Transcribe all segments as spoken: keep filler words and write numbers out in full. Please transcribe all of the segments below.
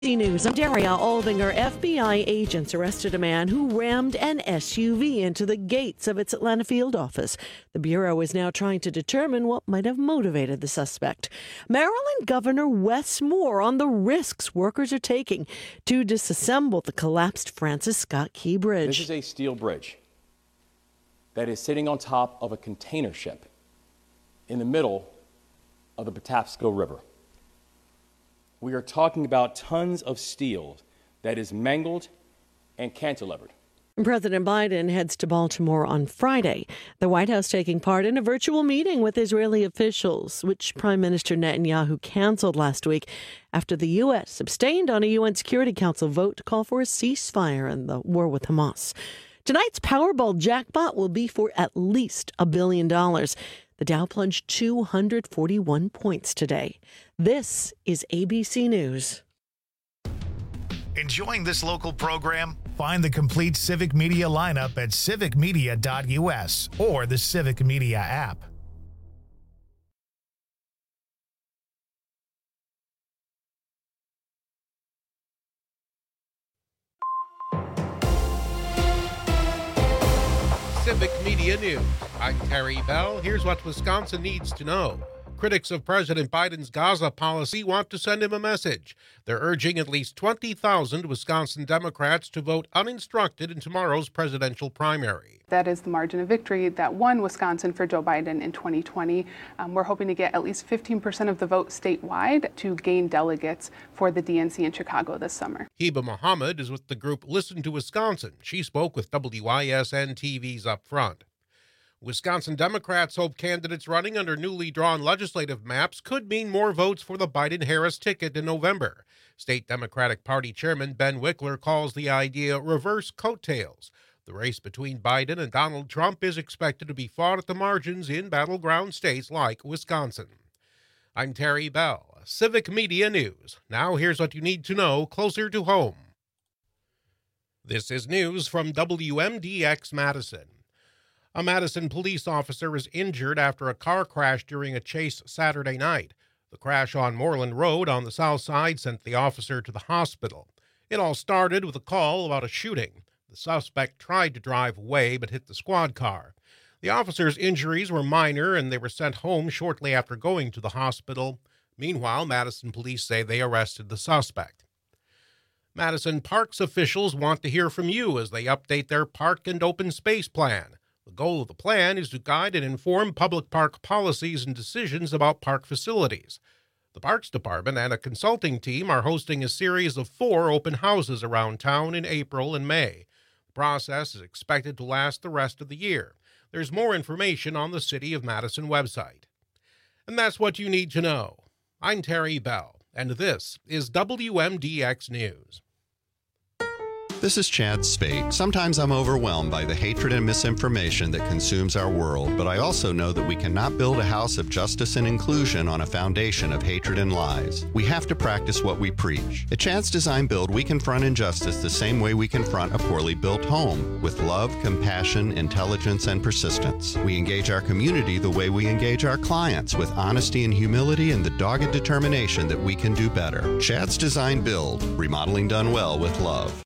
News. I'm Daria Aldinger. F B I agents arrested a man who rammed an S U V into the gates of its Atlanta field office. The Bureau is now trying to determine what might have motivated the suspect. Maryland Governor Wes Moore on the risks workers are taking to disassemble the collapsed Francis Scott Key Bridge. This is a steel bridge that is sitting on top of a container ship in the middle of the Patapsco River. We are talking about tons of steel that is mangled and cantilevered. President Biden heads to Baltimore on Friday. The White House taking part in a virtual meeting with Israeli officials, which Prime Minister Netanyahu canceled last week after the U S abstained on a U N Security Council vote to call for a ceasefire in the war with Hamas. Tonight's Powerball jackpot will be for at least a billion dollars. The Dow plunged two hundred forty-one points today. This is A B C News. Enjoying this local program? Find the complete Civic Media lineup at civic media dot U S or the Civic Media app. Civic Media News. I'm Terry Bell. Here's what Wisconsin needs to know. Critics of President Biden's Gaza policy want to send him a message. They're urging at least twenty thousand Wisconsin Democrats to vote uninstructed in tomorrow's presidential primary. That is the margin of victory that won Wisconsin for Joe Biden in twenty twenty. Um, we're hoping to get at least fifteen percent of the vote statewide to gain delegates for the D N C in Chicago this summer. Heba Mohammed is with the group Listen to Wisconsin. She spoke with W I S N T V's Up Front. Wisconsin Democrats hope candidates running under newly drawn legislative maps could mean more votes for the Biden-Harris ticket in November. State Democratic Party Chairman Ben Wickler calls the idea reverse coattails. The race between Biden and Donald Trump is expected to be fought at the margins in battleground states like Wisconsin. I'm Terry Bell, Civic Media News. Now here's what you need to know closer to home. This is news from W M D X Madison. A Madison police officer is injured after a car crash during a chase Saturday night. The crash on Moreland Road on the south side sent the officer to the hospital. It all started with a call about a shooting. The suspect tried to drive away but hit the squad car. The officer's injuries were minor and they were sent home shortly after going to the hospital. Meanwhile, Madison police say they arrested the suspect. Madison Parks officials want to hear from you as they update their park and open space plan. The goal of the plan is to guide and inform public park policies and decisions about park facilities. The Parks Department and a consulting team are hosting a series of four open houses around town in April and May. The process is expected to last the rest of the year. There's more information on the City of Madison website. And that's what you need to know. I'm Terry Bell, and this is W M D X News. This is Chad Spate. Sometimes I'm overwhelmed by the hatred and misinformation that consumes our world, but I also know that we cannot build a house of justice and inclusion on a foundation of hatred and lies. We have to practice what we preach. At Chad's Design Build, we confront injustice the same way we confront a poorly built home, with love, compassion, intelligence, and persistence. We engage our community the way we engage our clients, with honesty and humility and the dogged determination that we can do better. Chad's Design Build, remodeling done well with love.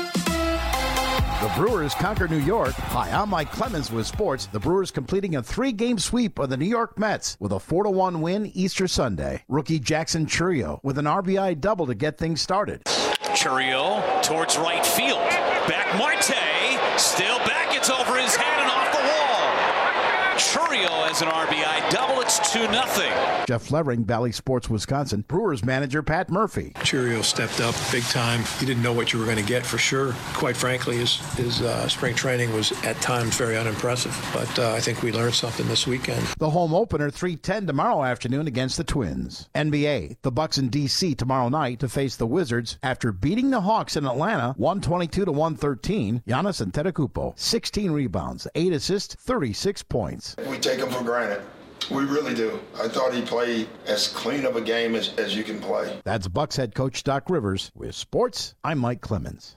The Brewers conquer New York. Hi, I'm Mike Clemens with sports. The Brewers completing a three-game sweep of the New York Mets with a four to one win Easter Sunday. Rookie Jackson Chourio with an R B I double to get things started. Chourio towards right field. Back Marte. Still back. It's over his head and off the wall. Chourio has an R B I double. It's two nothing. Jeff Levering, Valley Sports, Wisconsin. Brewers manager Pat Murphy. Chourio stepped up big time. You didn't know what you were going to get for sure. Quite frankly, his, his uh, spring training was at times very unimpressive. But uh, I think we learned something this weekend. The home opener three ten tomorrow afternoon against the Twins. N B A, the Bucks in D C tomorrow night to face the Wizards after beating the Hawks in Atlanta one twenty-two to one thirteen. Giannis Antetokounmpo, sixteen rebounds, eight assists, thirty-six points. We take him for granted. We really do. I thought he played as clean of a game as, as you can play. That's Bucks head coach Doc Rivers. With sports, I'm Mike Clemens.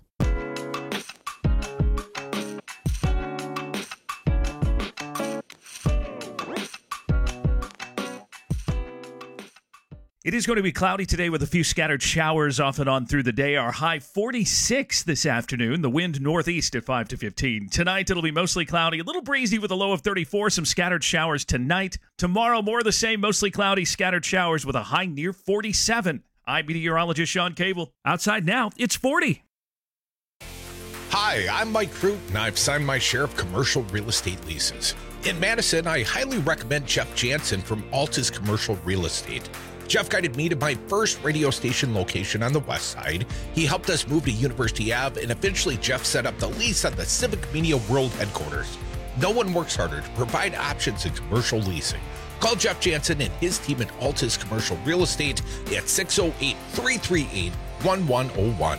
It is going to be cloudy today with a few scattered showers off and on through the day. Our high forty-six this afternoon. The wind northeast at five to fifteen. Tonight it'll be mostly cloudy, a little breezy with a low of thirty-four. Some scattered showers tonight. Tomorrow more of the same, mostly cloudy, scattered showers with a high near forty-seven. I'm meteorologist Sean Cable. Outside now, it's forty. Hi, I'm Mike Crute, and I've signed my share of commercial real estate leases. In Madison, I highly recommend Jeff Jansen from Altus Commercial Real Estate. Jeff guided me to my first radio station location on the west side. He helped us move to University Avenue, and eventually Jeff set up the lease on the Civic Media World headquarters. No one works harder to provide options in commercial leasing. Call Jeff Jansen and his team at Altus Commercial Real Estate at six oh eight, three three eight, one one oh one.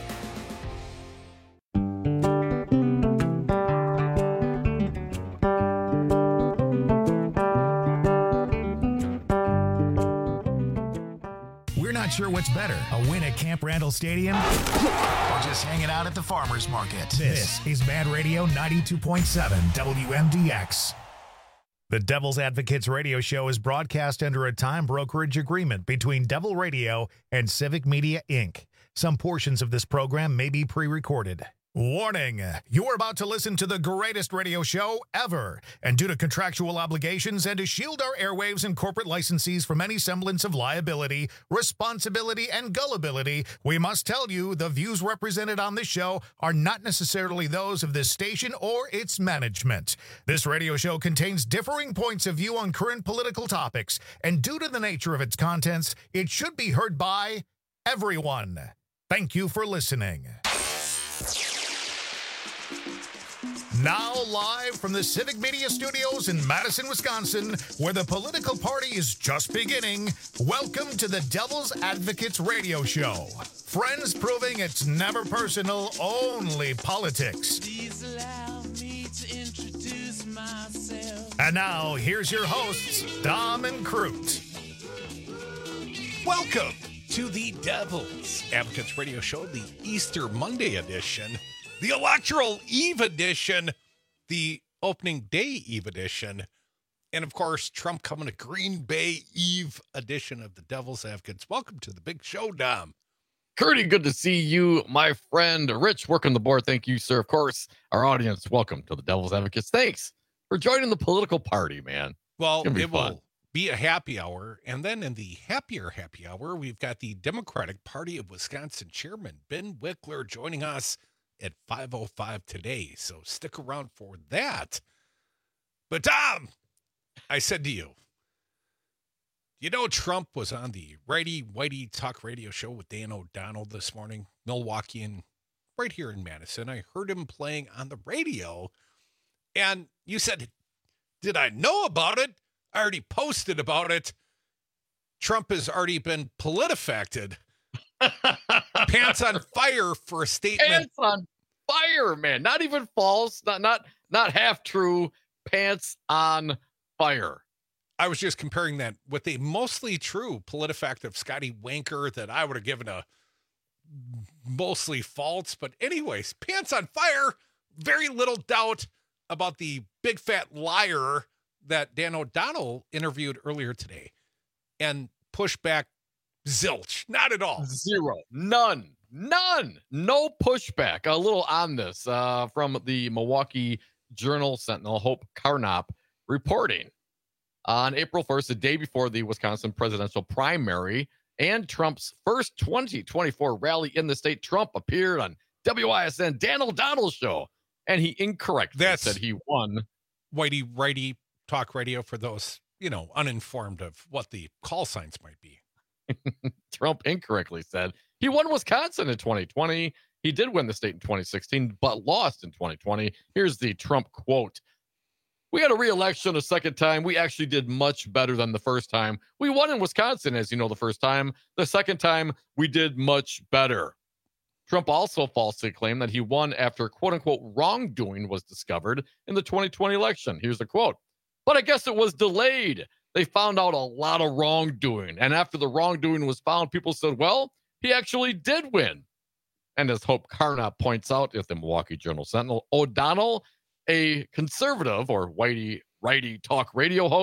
Not sure what's better, a win at Camp Randall Stadium or just hanging out at the farmer's market. This is Mad Radio ninety-two point seven W M D X. The Devil's Advocates radio show is broadcast under a time brokerage agreement between Devil Radio and Civic Media, Incorporated. Some portions of this program may be pre-recorded. Warning, you're about to listen to the greatest radio show ever, and due to contractual obligations and to shield our airwaves and corporate licensees from any semblance of liability, responsibility, and gullibility, we must tell you the views represented on this show are not necessarily those of this station or its management. This radio show contains differing points of view on current political topics, and due to the nature of its contents, it should be heard by everyone. Thank you for listening. Now live from the Civic Media Studios in Madison, Wisconsin, where the political party is just beginning, welcome to the Devil's Advocates radio show. Friends proving it's never personal, only politics. Please allow me to introduce myself. And now, here's your hosts, Dom and Crute. Welcome to the Devil's Advocates radio show, the Easter Monday edition. The Electoral Eve edition, the opening day Eve edition, and of course, Trump coming to Green Bay Eve edition of the Devil's Advocates. Welcome to the big show, Dom. Curdy, good to see you, my friend. Rich, working the board. Thank you, sir. Of course, our audience, welcome to the Devil's Advocates. Thanks for joining the political party, man. Well, it will be a happy hour, and then in the happier happy hour, we've got the Democratic Party of Wisconsin Chairman Ben Wickler joining us at five oh five today, so stick around for that. But Tom, I said to you, you know Trump was on the Righty Whitey Talk radio show with Dan O'Donnell this morning, Milwaukeean, right here in Madison. I heard him playing on the radio, and you said, did I know about it? I already posted about it. Trump has already been PolitiFacted. Pants on fire for a statement. Pants on fire, man. Not even false. Not not not half true. Pants on fire. I was just comparing that with a mostly true PolitiFact of Scotty Wanker that I would have given a mostly false. But anyways, pants on fire. Very little doubt about the big fat liar that Dan O'Donnell interviewed earlier today, and push back. Zilch. Not at all. Zero. None. None. No pushback. A little on this uh, from the Milwaukee Journal Sentinel, Hope Carnop, reporting on April first, the day before the Wisconsin presidential primary and Trump's first twenty twenty-four rally in the state. Trump appeared on W I S N Dan O'Donnell's show, and he incorrectly That's said he won. Whitey Righty Talk radio for those, you know, uninformed of what the call signs might be. Trump incorrectly said he won Wisconsin in twenty twenty. He did win the state in twenty sixteen, but lost in twenty twenty. Here's the Trump quote. We had a re-election a second time. We actually did much better than the first time. We won in Wisconsin, as you know, the first time. The second time, we did much better. Trump also falsely claimed that he won after quote-unquote wrongdoing was discovered in the twenty twenty election. Here's the quote. But I guess it was delayed. They found out a lot of wrongdoing. And after the wrongdoing was found, people said, well, he actually did win. And as Hope Carnop points out at the Milwaukee Journal Sentinel, O'Donnell, a conservative or whitey righty talk radio host,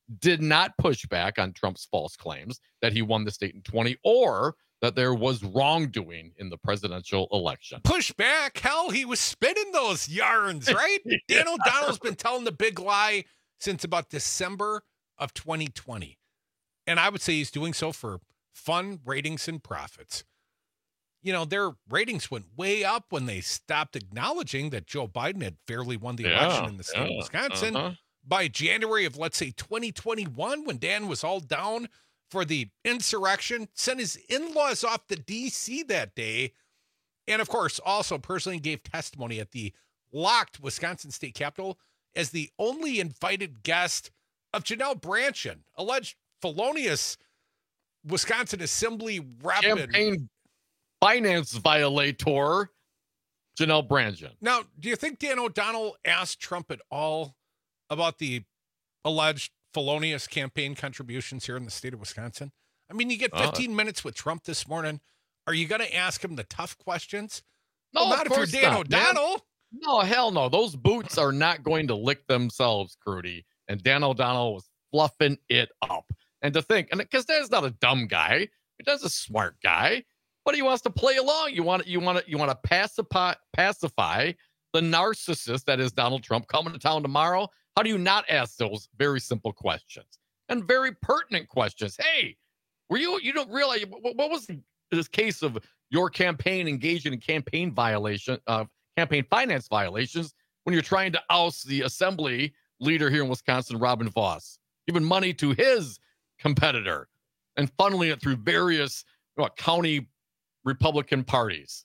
did not push back on Trump's false claims that he won the state in twenty or that there was wrongdoing in the presidential election. Push back? Hell, he was spinning those yarns, right? yeah. Dan O'Donnell's been telling the big lie since about December of twenty twenty. And I would say he's doing so for fun, ratings, and profits. You know, their ratings went way up when they stopped acknowledging that Joe Biden had fairly won the Yeah, election in the state yeah, of Wisconsin. uh-huh. By January of, let's say, twenty twenty-one, when Dan was all down for the insurrection, sent his in-laws off to D C that day, and, of course, also personally gave testimony at the locked Wisconsin State Capitol as the only invited guest of Janelle Brandtjen, alleged felonious Wisconsin Assembly rep. Campaign finance violator, Janelle Brandtjen. Now, do you think Dan O'Donnell asked Trump at all about the alleged felonious campaign contributions here in the state of Wisconsin? I mean, you get fifteen uh, minutes with Trump this morning. Are you going to ask him the tough questions? No, well, not if you're Dan not, O'Donnell. Man. No, hell no. Those boots are not going to lick themselves, Crudy. And Dan O'Donnell was fluffing it up. And to think, and because Dan's not a dumb guy, Dan's a smart guy, but he wants to play along. You want you want to you want to pacify pacify the narcissist that is Donald Trump coming to town tomorrow. How do you not ask those very simple questions and very pertinent questions? Hey, were you you don't realize what, what was this case of your campaign engaging in campaign violation of uh, campaign finance violations when you're trying to oust the assembly leader here in Wisconsin, Robin Vos, giving money to his competitor and funneling it through various what, county Republican parties.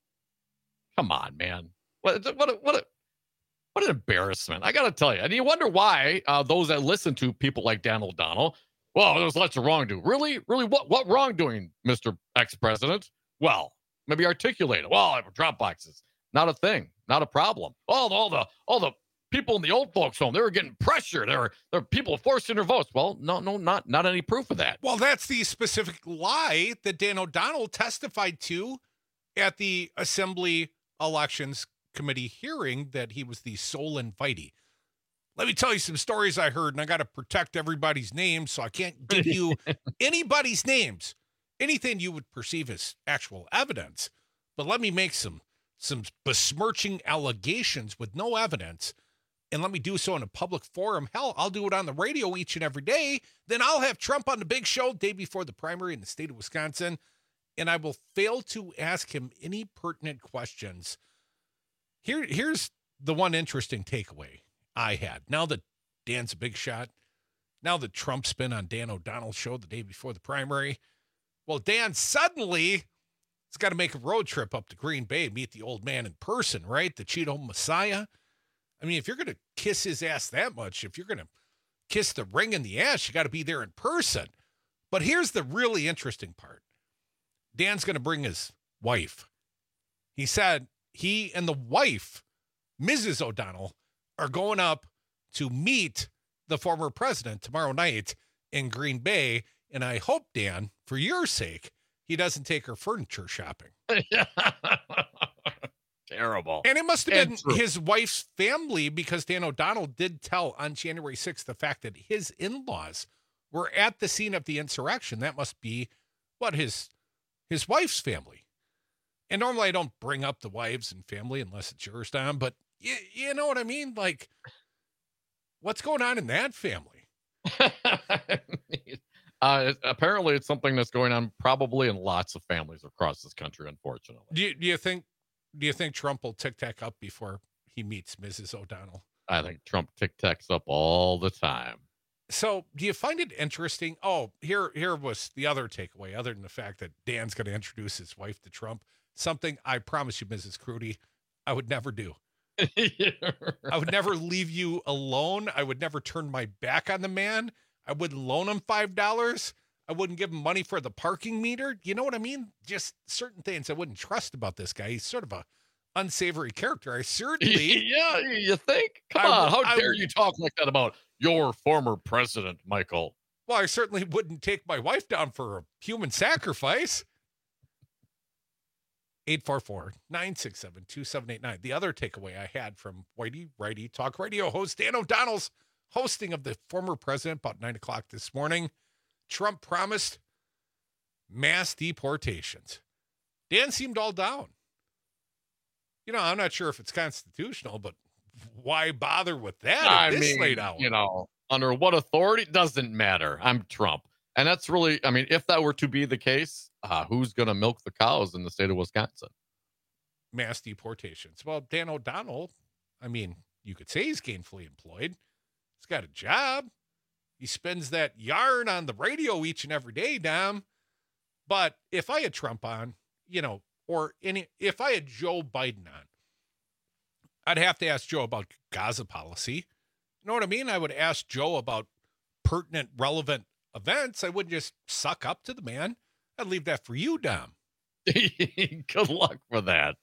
Come on, man. What, what, a, what, a, what an embarrassment. I got to tell you. And you wonder why uh, those that listen to people like Dan O'Donnell, well, there's lots of wrongdoing. Really? Really? What, what wrongdoing, Mister Ex-President? Well, maybe articulate it. Well, drop boxes. Not a thing. Not a problem. All the, all the, all the people in the old folks home, they were getting pressured. There were, there were people forcing their votes. Well, no, no, not, not any proof of that. Well, that's the specific lie that Dan O'Donnell testified to at the Assembly Elections Committee hearing, that he was the sole invitee. Let me tell you some stories I heard, and I got to protect everybody's names, so I can't give you anybody's names, anything you would perceive as actual evidence. But let me make some some besmirching allegations with no evidence, and let me do so in a public forum. Hell, I'll do it on the radio each and every day. Then I'll have Trump on the big show day before the primary in the state of Wisconsin, and I will fail to ask him any pertinent questions. Here, here's the one interesting takeaway I had. Now that Dan's a big shot, now that Trump's been on Dan O'Donnell's show the day before the primary, well, Dan suddenly has got to make a road trip up to Green Bay, meet the old man in person, right? The Cheeto Messiah. I mean, if you're going to kiss his ass that much, if you're going to kiss the ring in the ass, you got to be there in person. But here's the really interesting part. Dan's going to bring his wife. He said he and the wife, Missus O'Donnell, are going up to meet the former president tomorrow night in Green Bay. And I hope, Dan, for your sake, he doesn't take her furniture shopping. Terrible. And it must have been true. His wife's family, because Dan O'Donnell did tell on January sixth the fact that his in-laws were at the scene of the insurrection. That must be what his his wife's family. And normally I don't bring up the wives and family unless it's yours, Don, but you, you know what I mean? Like, what's going on in that family? uh, apparently it's something that's going on probably in lots of families across this country, unfortunately. Do you, do you think do you think Trump will tic-tac up before he meets Missus O'Donnell? I think Trump tic-tacs up all the time. So do you find it interesting? Oh, here, here was the other takeaway, other than the fact that Dan's going to introduce his wife to Trump. Something I promise you, Missus Crudy, I would never do. I would never leave you alone. I would never turn my back on the man. I wouldn't loan him five dollars. I wouldn't give him money for the parking meter. You know what I mean? Just certain things I wouldn't trust about this guy. He's sort of a unsavory character. I certainly. Yeah, you think? Come I, on. How I, dare I, you talk like that about your former president, Michael? Well, I certainly wouldn't take my wife down for a human sacrifice. eight four four, nine six seven, two seven eight nine. The other takeaway I had from Whitey Righty Talk Radio host Dan O'Donnell's hosting of the former president about nine o'clock this morning. Trump promised mass deportations. Dan seemed all down. You know, I'm not sure if it's constitutional, but why bother with that I at this mean, late hour? You know, under what authority? Doesn't matter. I'm Trump. And that's really, I mean, if that were to be the case, uh, who's going to milk the cows in the state of Wisconsin? Mass deportations. Well, Dan O'Donnell, I mean, you could say he's gainfully employed. He's got a job. He spends that yarn on the radio each and every day, Dom. But if I had Trump on, you know, or any, if I had Joe Biden on, I'd have to ask Joe about Gaza policy. You know what I mean? I would ask Joe about pertinent, relevant events. I wouldn't just suck up to the man. I'd leave that for you, Dom. Good luck for that.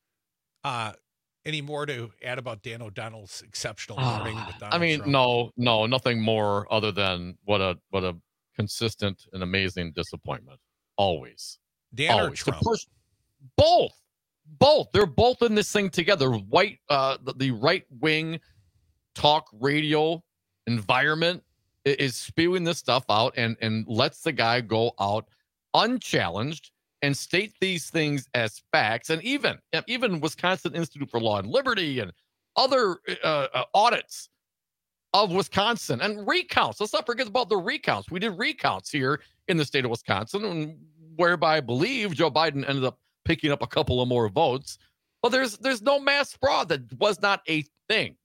Uh, any more to add about Dan O'Donnell's exceptional morning with Donald I mean, Trump? no, no, nothing more other than what a what a consistent and amazing disappointment. Always. Dan Always. or Trump? To push both. Both. They're both in this thing together. White, uh, the, the right wing talk radio environment is spewing this stuff out and, and lets the guy go out unchallenged and state these things as facts. And even, even Wisconsin Institute for Law and Liberty and other uh, uh, audits of Wisconsin and recounts. Let's not forget about the recounts. We did recounts here in the state of Wisconsin, and whereby I believe Joe Biden ended up picking up a couple of more votes. But there's there's no mass fraud. That was not a thing.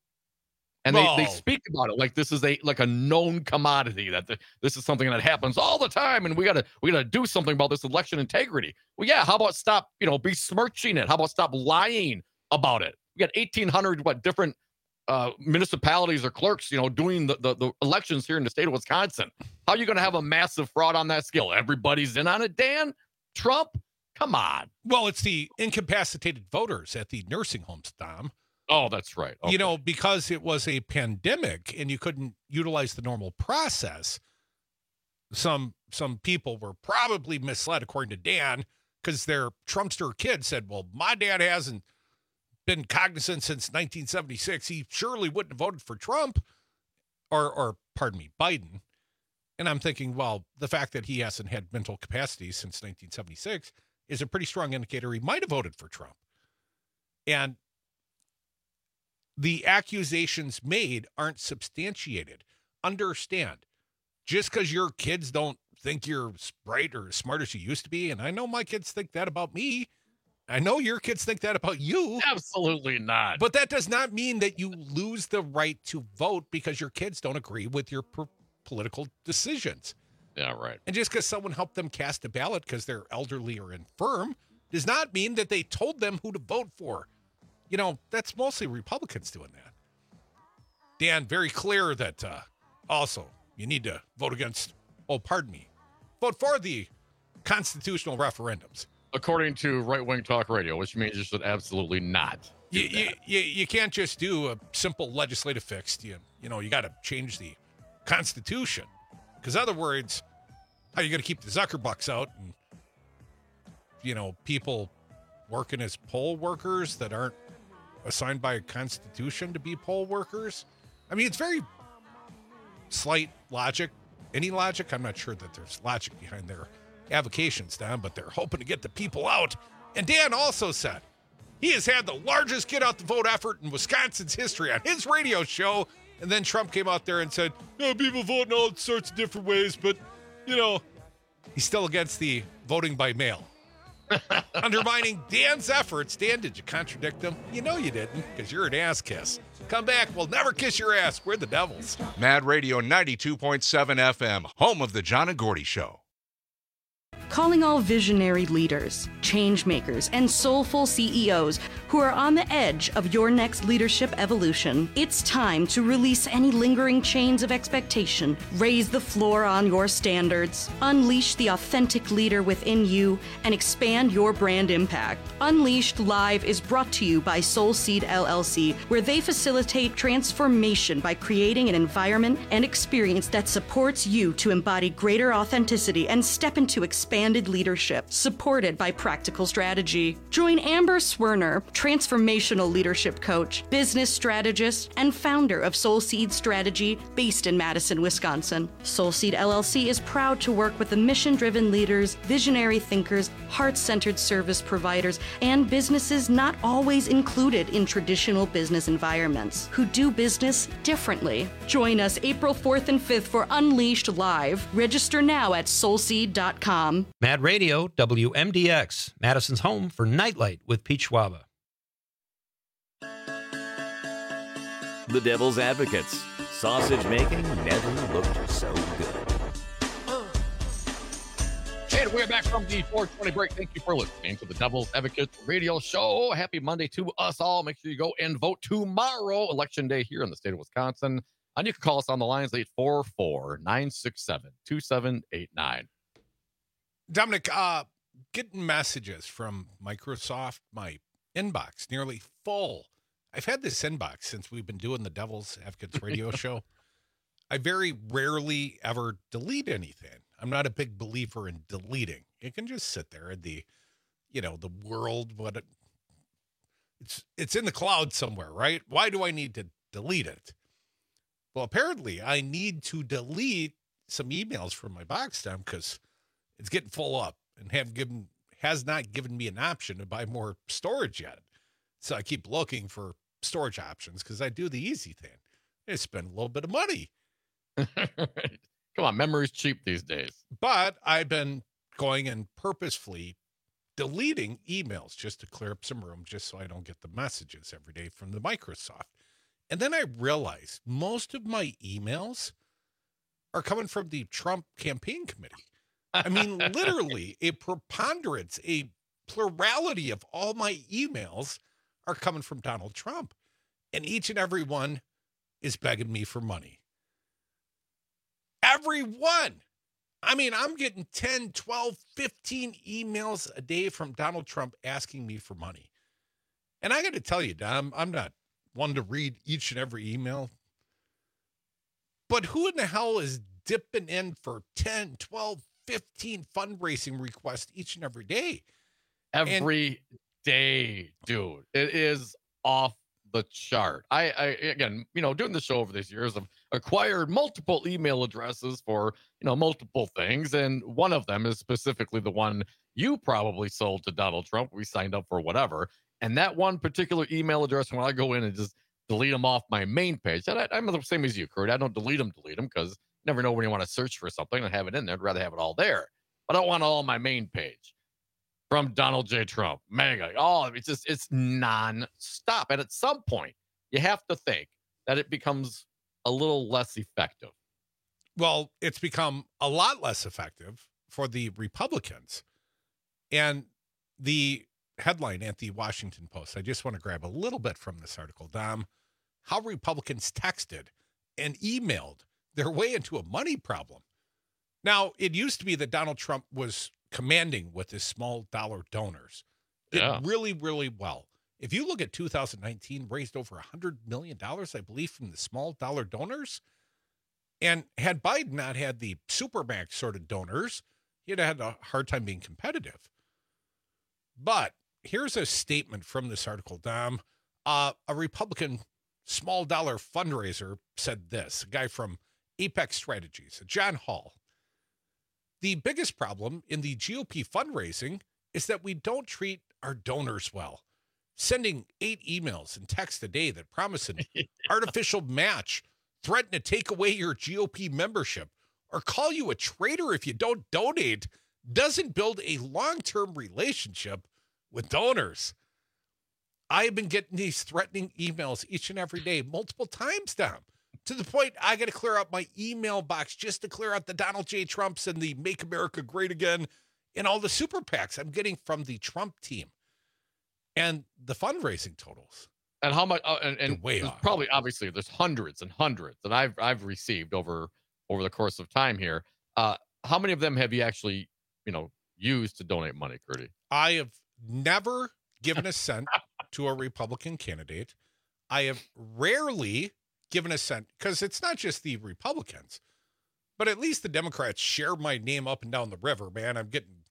And no. they, they speak about it like this is a like a known commodity, that the, this is something that happens all the time, and we gotta we gotta do something about this election integrity. Well, yeah, how about stop, you know, besmirching it? How about stop lying about it? We got eighteen hundred what different uh, municipalities or clerks, you know, doing the, the, the elections here in the state of Wisconsin. How are you gonna have a massive fraud on that scale? Everybody's in on it, Dan? Trump? Come on. Well, it's the incapacitated voters at the nursing homes, Dom. Oh, that's right. Okay. You know, because it was a pandemic and you couldn't utilize the normal process, some some people were probably misled, according to Dan, because their Trumpster kid said, well, my dad hasn't been cognizant since nineteen seventy-six. He surely wouldn't have voted for Trump or, or pardon me, Biden. And I'm thinking, well, the fact that he hasn't had mental capacity since nineteen seventy-six is a pretty strong indicator he might have voted for Trump. And the accusations made aren't substantiated. Understand, just because your kids don't think you're bright or as smart as you used to be, and I know my kids think that about me, I know your kids think that about you. Absolutely not. But that does not mean that you lose the right to vote because your kids don't agree with your per- political decisions. Yeah, right. And just because someone helped them cast a ballot because they're elderly or infirm does not mean that they told them who to vote for. You know, that's mostly Republicans doing that. Dan, very clear that uh, also you need to vote against, oh, pardon me, vote for the constitutional referendums. According to right-wing talk radio, which means you should absolutely not. You, you, you, you can't just do a simple legislative fix. You, you know, you got to change the Constitution. Because other words, how are you going to keep the Zuckerbucks out and, you know, people working as poll workers that aren't assigned by a Constitution to be poll workers? I mean, it's very slight logic. Any logic? I'm not sure that there's logic behind their avocations, Dan, but they're hoping to get the people out. And Dan also said he has had the largest get out the vote effort in Wisconsin's history on his radio show. And then Trump came out there and said, no, people vote in all sorts of different ways, but, you know, he's still against the voting by mail. Undermining Dan's efforts. Dan, did you contradict him? You know you didn't, because you're an ass kiss. Come back. We'll never kiss your ass. We're the Devils. Mad Radio ninety-two point seven F M, home of the John and Gordy Show. Calling all visionary leaders, change makers, and soulful C E Os who are on the edge of your next leadership evolution. It's time to release any lingering chains of expectation, raise the floor on your standards, unleash the authentic leader within you, and expand your brand impact. Unleashed Live is brought to you by Soul Seed L L C, where they facilitate transformation by creating an environment and experience that supports you to embody greater authenticity and step into expanded leadership, supported by practice. practical strategy. Join Amber Swerner, transformational leadership coach, business strategist, and founder of Soulseed Strategy, based in Madison, Wisconsin. Soulseed L L C is proud to work with the mission-driven leaders, visionary thinkers, heart-centered service providers, and businesses not always included in traditional business environments who do business differently. Join us April fourth and fifth for Unleashed Live. Register now at soulseed dot com. Mad Radio, W M D X, Madison's home for Nightlight with Pete Schwaba. The Devil's Advocates. Sausage making never looked so good. And we're back from the four twenty break. Thank you for listening to the Devil's Advocates radio show. Happy Monday to us all. Make sure you go and vote tomorrow, Election Day here in the state of Wisconsin. And you can call us on the lines, eight four four, nine six seven, two seven eight nine. Dominic, uh, getting messages from Microsoft, my inbox nearly full. I've had this inbox since we've been doing the Devil's Advocates radio show. I very rarely ever delete anything. I'm not a big believer in deleting. It can just sit there in the, you know, the world, but it, it's it's in the cloud somewhere, right? Why do I need to delete it? Well, apparently I need to delete some emails from my box down because it's getting full up and have given has not given me an option to buy more storage yet. So I keep looking for storage options because I do the easy thing. I spend a little bit of money. Come on, memory's cheap these days. But I've been going and purposefully deleting emails just to clear up some room, just so I don't get the messages every day from the Microsoft. And then I realized most of my emails are coming from the Trump campaign committee. I mean, literally a preponderance, a plurality of all my emails are coming from Donald Trump. And each and every one is begging me for money. Every one. I mean, I'm getting ten, twelve, fifteen emails a day from Donald Trump asking me for money. And I got to tell you, Dom, I'm not one to read each and every email. But who in the hell is dipping in for ten, twelve, fifteen fundraising requests each and every day? Every and, day, dude. It is off the chart. I, I, again, you know, doing the show over these years, I've acquired multiple email addresses for, you know, multiple things. And one of them is specifically the one you probably sold to Donald Trump. We signed up for whatever. And that one particular email address, when I go in and just delete them off my main page, and I, I'm the same as you, Kurt. I don't delete them, delete them, because you never know when you want to search for something and have it in there. I'd rather have it all there. But I don't want it all on my main page. From Donald J. Trump, mega. Oh, it's just, it's non-stop. And at some point, you have to think that it becomes a little less effective. Well, it's become a lot less effective for the Republicans. And the headline at the Washington Post, I just want to grab a little bit from this article, Dom, how Republicans texted and emailed their way into a money problem. Now, it used to be that Donald Trump was commanding with his small dollar donors. Did yeah. really, really well. If you look at two thousand nineteen, raised over one hundred million dollars, I believe, from the small dollar donors. And had Biden not had the Supermax sort of donors, he'd have had a hard time being competitive. But here's a statement from this article, Dom. Uh, a Republican small dollar fundraiser said this, a guy from Apex Strategies, John Hall. The biggest problem in the G O P fundraising is that we don't treat our donors well. Sending eight emails and texts a day that promise an artificial match, threaten to take away your G O P membership, or call you a traitor if you don't donate doesn't build a long-term relationship with donors. I have been getting these threatening emails each and every day, multiple times now. To the point, I got to clear out my email box just to clear out the Donald J. Trumps and the Make America Great Again and all the super PACs I'm getting from the Trump team and the fundraising totals. And how much? Uh, and and way there's off. Probably, obviously, there's hundreds and hundreds that I've I've received over over the course of time here. Uh, how many of them have you actually, you know, used to donate money, Curdy? I have never given a cent to a Republican candidate. I have rarely given a cent, because it's not just the Republicans, but at least the Democrats share my name up and down the river, man. I'm getting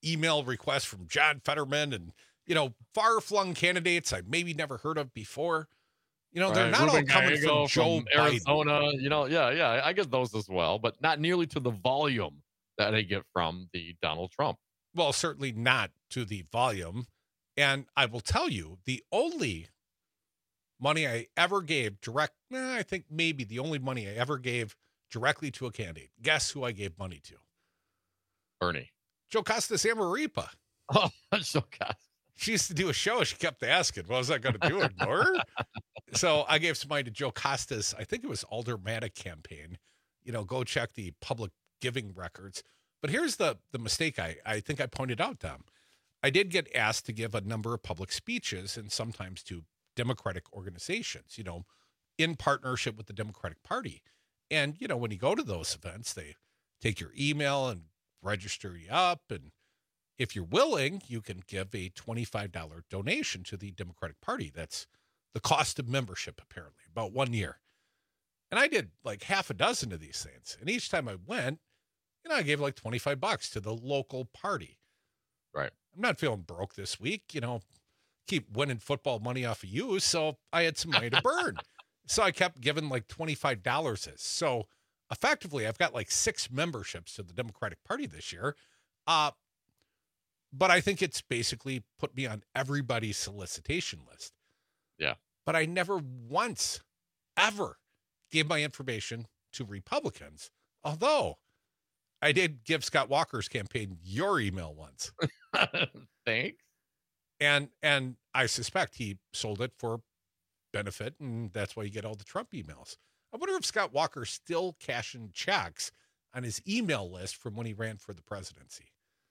email requests from John Fetterman and, you know, far-flung candidates I maybe never heard of before. You know, they're Right, not Ruben all coming Gallego from Joe from Biden. Arizona. You know, yeah, yeah, I get those as well, but not nearly to the volume that they get from the Donald Trump. Well, certainly not to the volume. And I will tell you, the only money I ever gave direct, eh, I think maybe the only money I ever gave directly to a candidate. Guess who I gave money to? Bernie. Joe Costas Amaripa. Oh, Joe Costas. She used to do a show. She kept asking, what was I going to do? Ignore her? So I gave some money to Joe Costas. I think it was Aldermanic campaign. You know, go check the public giving records. But here's the, the mistake I, I think I pointed out, Tom. I did get asked to give a number of public speeches and sometimes to Democratic organizations, you know, in partnership with the Democratic Party. And, you know, when you go to those events, they take your email and register you up. And if you're willing, you can give a twenty-five dollars donation to the Democratic Party. That's the cost of membership, apparently, about one year. And I did like half a dozen of these things. And each time I went, you know, I gave like twenty-five bucks to the local party. Right. I'm not feeling broke this week, you know, keep winning football money off of you. So I had some money to burn. So I kept giving like twenty-five dollars. So effectively, I've got like six memberships to the Democratic Party this year. Uh, but I think it's basically put me on everybody's solicitation list. Yeah. But I never once, ever gave my information to Republicans. Although I did give Scott Walker's campaign your email once. Thanks. And and I suspect he sold it for benefit, and that's why you get all the Trump emails. I wonder if Scott Walker's still cashing checks on his email list from when he ran for the presidency.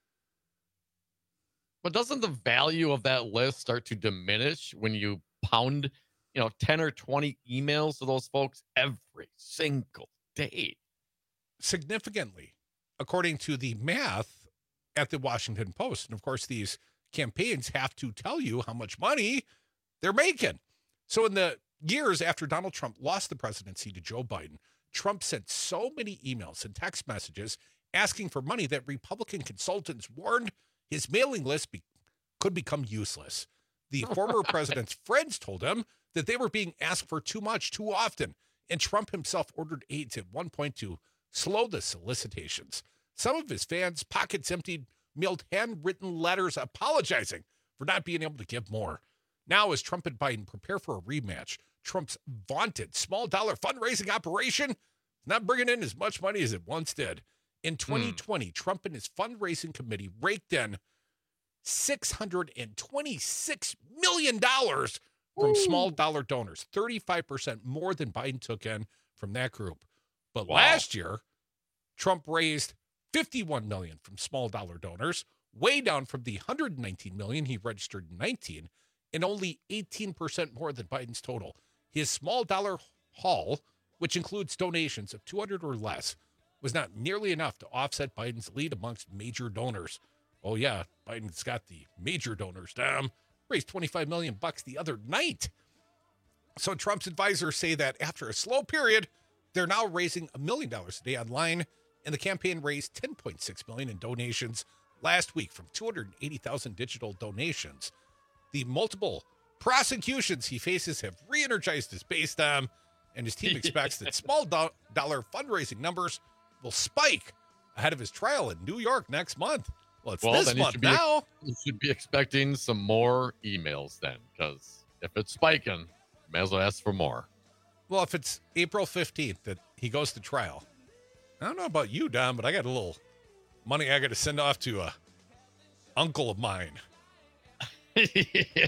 But doesn't the value of that list start to diminish when you pound, you know, ten or twenty emails to those folks every single day? Significantly, according to the math at the Washington Post. And of course, these campaigns have to tell you how much money they're making. So in the years after Donald Trump lost the presidency to Joe Biden, Trump sent so many emails and text messages asking for money that Republican consultants warned his mailing list be- could become useless. The former president's friends told him that they were being asked for too much too often, and Trump himself ordered aides at one point to slow the solicitations. Some of his fans, pockets emptied, mailed handwritten letters apologizing for not being able to give more. Now, as Trump and Biden prepare for a rematch, Trump's vaunted small dollar fundraising operation is not bringing in as much money as it once did. In twenty twenty, mm. Trump and his fundraising committee raked in six hundred twenty-six million dollars from Ooh. small dollar donors, thirty-five percent more than Biden took in from that group. But wow. last year, Trump raised fifty-one million dollars from small dollar donors, way down from the one hundred nineteen million dollars he registered in nineteen, and only eighteen percent more than Biden's total. His small dollar haul, which includes donations of two hundred or less, was not nearly enough to offset Biden's lead amongst major donors. Oh yeah, Biden's got the major donors down. Raised twenty-five million bucks the other night. So Trump's advisors say that after a slow period, they're now raising a million dollars a day online, and the campaign raised ten point six million dollars in donations last week from two hundred eighty thousand digital donations. The multiple prosecutions he faces have re-energized his base, Tom, and his team expects that small do- dollar fundraising numbers will spike ahead of his trial in New York next month. Well, it's well, this then month you should now. Be, you should be expecting some more emails then, because if it's spiking, you may as well ask for more. Well, if it's April fifteenth that he goes to trial, I don't know about you, Don, but I got a little money I got to send off to a uncle of mine. Yeah.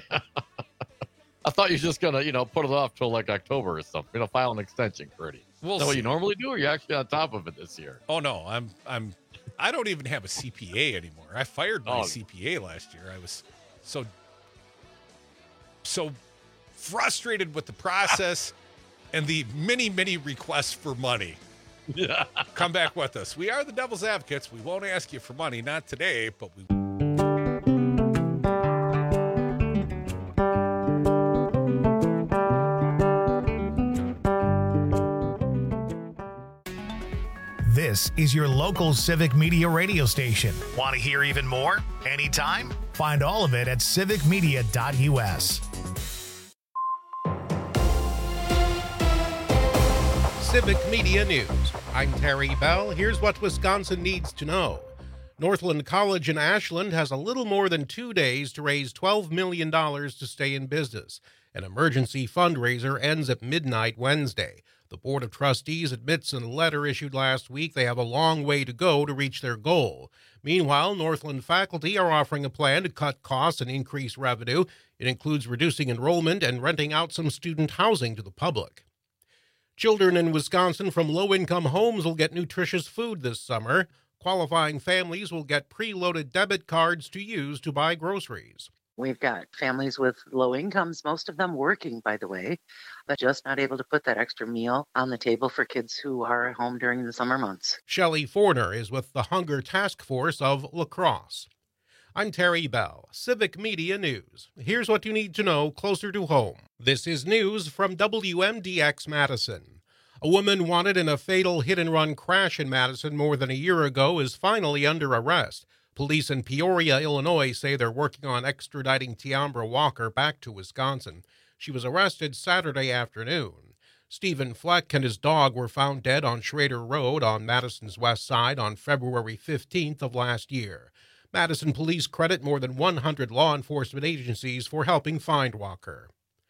I thought you were just going to, you know, put it off till like October or something. You know, file an extension, Curdy. We'll Is that what see. you normally do, or are you actually on top of it this year? Oh, no, I'm, I'm, I don't even have a C P A anymore. I fired my Oh. C P A last year. I was so, so frustrated with the process and the many, many requests for money. Yeah. Come back with us. We are the Devil's Advocates. We won't ask you for money, not today, but we. This is your local civic media radio station. Want to hear even more? Anytime? Find all of it at civic media dot u s. Civic Media News. I'm Terry Bell. Here's what Wisconsin needs to know. Northland College in Ashland has a little more than two days to raise twelve million dollars to stay in business. An emergency fundraiser ends at midnight Wednesday. The Board of Trustees admits in a letter issued last week they have a long way to go to reach their goal. Meanwhile, Northland faculty are offering a plan to cut costs and increase revenue. It includes reducing enrollment and renting out some student housing to the public. Children in Wisconsin from low-income homes will get nutritious food this summer. Qualifying families will get preloaded debit cards to use to buy groceries. We've got families with low incomes, most of them working, by the way, but just not able to put that extra meal on the table for kids who are at home during the summer months. Shelley Forner is with the Hunger Task Force of La Crosse. I'm Terry Bell, Civic Media News. Here's what you need to know closer to home. This is news from W M D X Madison. A woman wanted in a fatal hit-and-run crash in Madison more than a year ago is finally under arrest. Police in Peoria, Illinois, say they're working on extraditing Tiambra Walker back to Wisconsin. She was arrested Saturday afternoon. Stephen Fleck and his dog were found dead on Schrader Road on Madison's west side on February fifteenth of last year. Madison police credit more than one hundred law enforcement agencies for helping find Walker.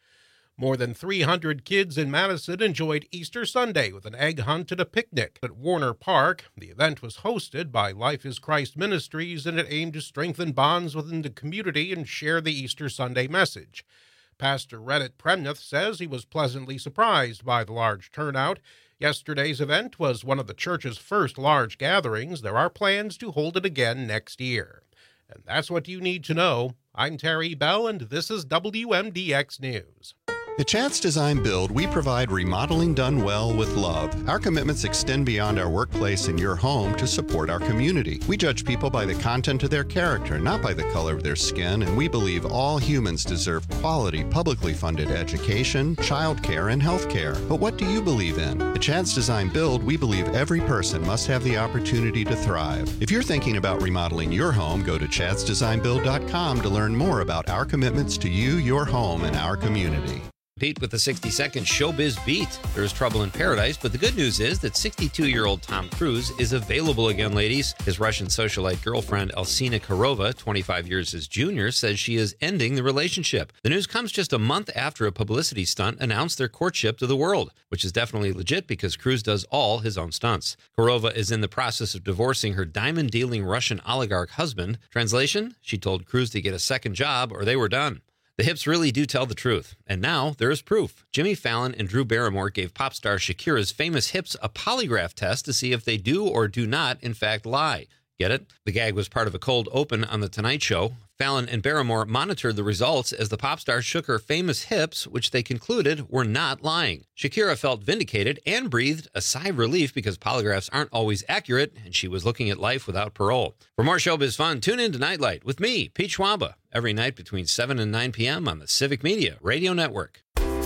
More than three hundred kids in Madison enjoyed Easter Sunday with an egg hunt and a picnic at Warner Park. The event was hosted by Life is Christ Ministries, and it aimed to strengthen bonds within the community and share the Easter Sunday message. Pastor Reddit Premnath says he was pleasantly surprised by the large turnout. Yesterday's event was one of the church's first large gatherings. There are plans to hold it again next year. And that's what you need to know. I'm Terry Bell, and this is W M D X News. At Chance Design Build, we provide remodeling done well with love. Our commitments extend beyond our workplace and your home to support our community. We judge people by the content of their character, not by the color of their skin, and we believe all humans deserve quality, publicly funded education, childcare, and health care. But what do you believe in? At Chance Design Build, we believe every person must have the opportunity to thrive. If you're thinking about remodeling your home, go to chance design build dot com to learn more about our commitments to you, your home, and our community. Pete with the sixty second Showbiz Beat. There's trouble in paradise, but the good news is that sixty-two-year-old Tom Cruise is available again, ladies. His Russian socialite girlfriend, Alsina Karova, twenty-five years his junior, says she is ending the relationship. The news comes just a month after a publicity stunt announced their courtship to the world, which is definitely legit because Cruise does all his own stunts. Karova is in the process of divorcing her diamond-dealing Russian oligarch husband. Translation? She told Cruise to get a second job or they were done. The hips really do tell the truth. And now there is proof. Jimmy Fallon and Drew Barrymore gave pop star Shakira's famous hips a polygraph test to see if they do or do not, in fact, lie. Get it? The gag was part of a cold open on The Tonight Show. Fallon and Barrymore monitored the results as the pop star shook her famous hips, which they concluded were not lying. Shakira felt vindicated and breathed a sigh of relief because polygraphs aren't always accurate, and she was looking at life without parole. For more showbiz fun, tune in to Nightlight with me, Pete Schwaba, every night between seven and nine p.m. on the Civic Media Radio Network.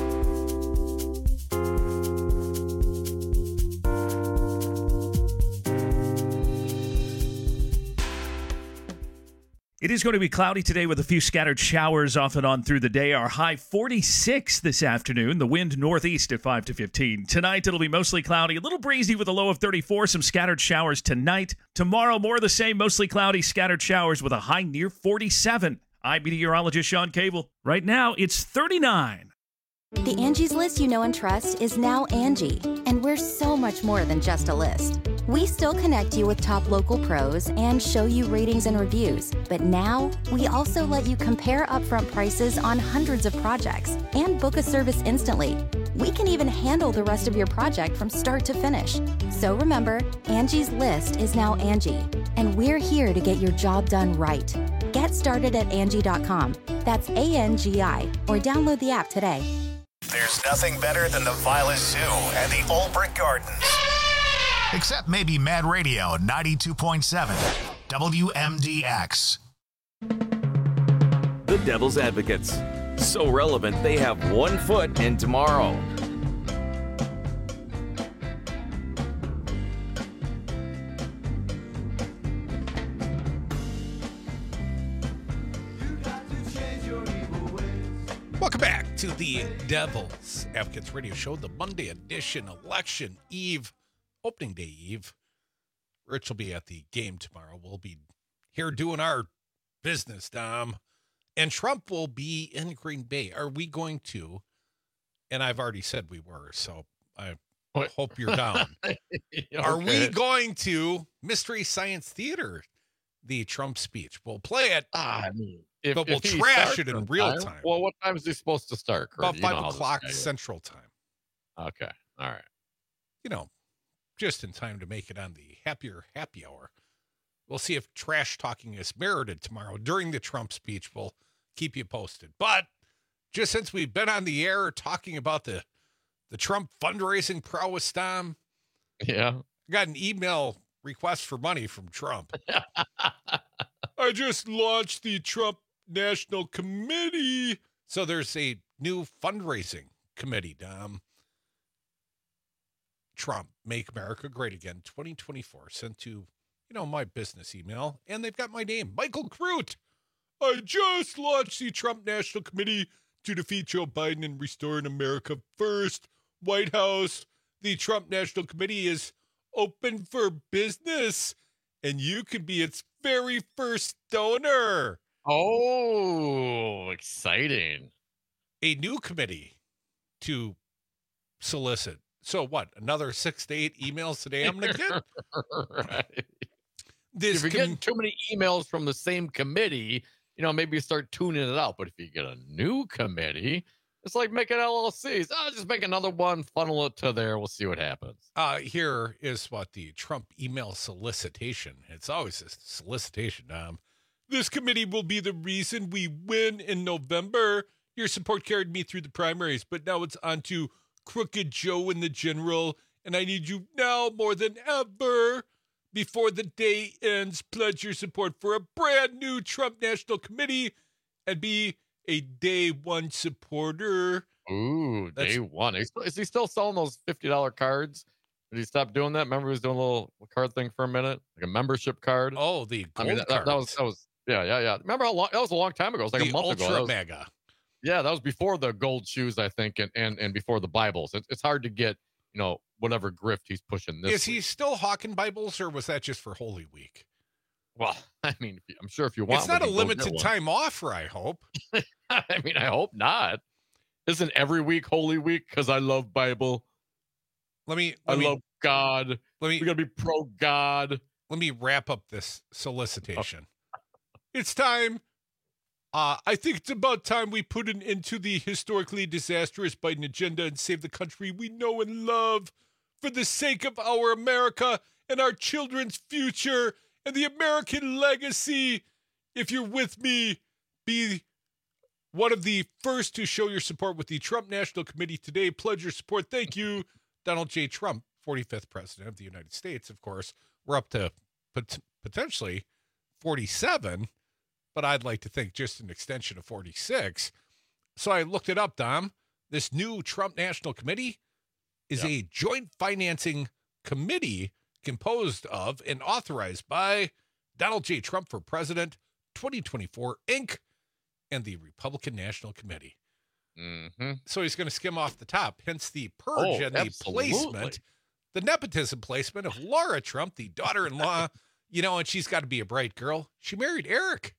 It is going to be cloudy today with a few scattered showers off and on through the day. Our high forty-six this afternoon. The wind northeast at five to fifteen. Tonight it'll be mostly cloudy, a little breezy with a low of thirty-four. Some scattered showers tonight. Tomorrow more of the same, mostly cloudy, scattered showers with a high near forty-seven. I'm meteorologist Sean Cable. Right now it's thirty-nine. The Angie's List you know and trust is now Angie, and we're so much more than just a list. We still connect you with top local pros and show you ratings and reviews, but now we also let you compare upfront prices on hundreds of projects and book a service instantly. We can even handle the rest of your project from start to finish. So remember, Angie's List is now Angie, and we're here to get your job done right. Get started at Angie dot com. That's A N G I, or download the app today. There's nothing better than the Vilas Zoo and the Old Brick Gardens. Except maybe Mad Radio ninety-two point seven W M D X. The Devil's Advocates. So relevant, they have one foot in tomorrow. to the Devil's Advocates Radio Show, the Monday edition, election eve, opening day eve. Rich will be at the game tomorrow. We'll be here doing our business, Dom. And Trump will be in Green Bay. Are we going to? And I've already said we were, so I what? hope you're down. Okay. Are we going to Mystery Science Theater, the Trump speech? We'll play it, ah, I mean, if, but we'll if trash it in real time, time. Well, what time is he supposed to start? About you five o'clock Central Time. Okay, all right. You know, just in time to make it on the Happier Happy Hour. We'll see if trash talking is merited tomorrow during the Trump speech. We'll keep you posted. But just since we've been on the air talking about the the Trump fundraising prowess, Tom, yeah, I got an email request for money from Trump. I just launched the Trump National Committee. So there's a new fundraising committee, Dom. Trump, Make America Great Again, twenty twenty-four, sent to, you know, my business email, and they've got my name, Michael Crute. I just launched the Trump National Committee to defeat Joe Biden and restore an America First White House. The Trump National Committee is open for business, and you can be its very first donor. Oh, exciting. A new committee to solicit. So what, another six to eight emails today I'm going to get? Right. This if you're com- getting too many emails from the same committee, you know, maybe you start tuning it out. But if you get a new committee, it's like making L L Cs. Oh, just make another one, funnel it to there. We'll see what happens. Uh, here is what the Trump email solicitation. It's always a solicitation. Um, this committee will be the reason we win in November. Your support carried me through the primaries, but now it's on to Crooked Joe in the general, and I need you now more than ever. Before the day ends, pledge your support for a brand new Trump National Committee and be a day one supporter. Ooh, That's, day one. Is, is he still selling those fifty dollars cards? Did he stop doing that? Remember he was doing a little card thing for a minute? Like a membership card? Oh, the gold I mean, that, that, that was, that was, yeah, yeah, yeah. Remember how long, that was a long time ago. It was like the a month Ultra ago. That was, Mega. Yeah, that was before the gold shoes, I think, and and, and before the Bibles. It, it's hard to get, you know, whatever grift he's pushing this Is he week. still hawking Bibles, or was that just for Holy Week? Well, I mean, I'm sure if you want, it's not one, a you go get limited one. time offer, I hope. I mean, I hope not. Isn't every week Holy Week? Because I love Bible. Let me. I Let me, love God. Let me. We gotta be pro God. Let me wrap up this solicitation. Oh. It's time. Uh, I think it's about time we put an end to the historically disastrous Biden agenda and save the country we know and love for the sake of our America and our children's future and the American legacy. If you're with me, be one of the first to show your support with the Trump National Committee today. Pledge your support. Thank you, Donald J. Trump, forty-fifth President of the United States. Of course, we're up to pot- potentially forty-seven. But I'd like to think just an extension of forty-six. So I looked it up, Dom. This new Trump National Committee is yep. a joint financing committee composed of and authorized by Donald J. Trump for President twenty twenty-four, Incorporated, and the Republican National Committee. Mm-hmm. So he's going to skim off the top, hence the purge oh, and the absolutely. placement, the nepotism placement of Laura Trump, the daughter-in-law, you know, and she's got to be a bright girl. She married Eric.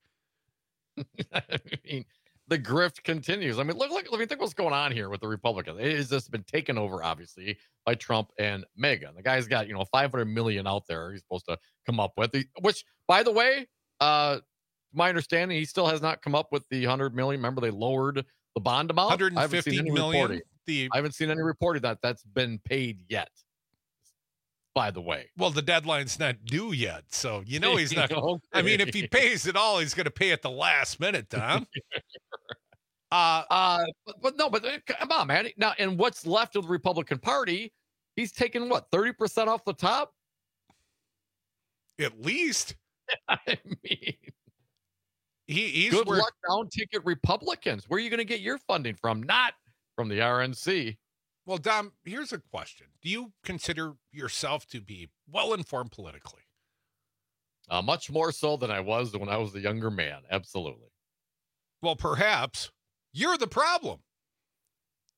I mean, the grift continues. I mean, look, look, let me think what's going on here with the Republicans. It has just been taken over, obviously, by Trump and Megyn. The guy's got, you know, five hundred million out there he's supposed to come up with, which, by the way, uh, my understanding, he still has not come up with the one hundred million. Remember, they lowered the bond amount? one hundred fifty million. Reporting. The... I haven't seen any reporting that that's been paid yet. By the way, well, the deadline's not due yet, so you know he's not. Okay. I mean, if he pays it all, he's going to pay at the last minute, Tom. uh, uh, but, but no, but come on, man. Now, and what's left of the Republican Party? He's taking what, thirty percent off the top? At least. I mean, he, he's good where... luck down ticket Republicans. Where are you going to get your funding from? Not from the R N C. Well, Dom, here's a question. Do you consider yourself to be well-informed politically? Uh, much more so than I was when I was a younger man. Absolutely. Well, perhaps you're the problem.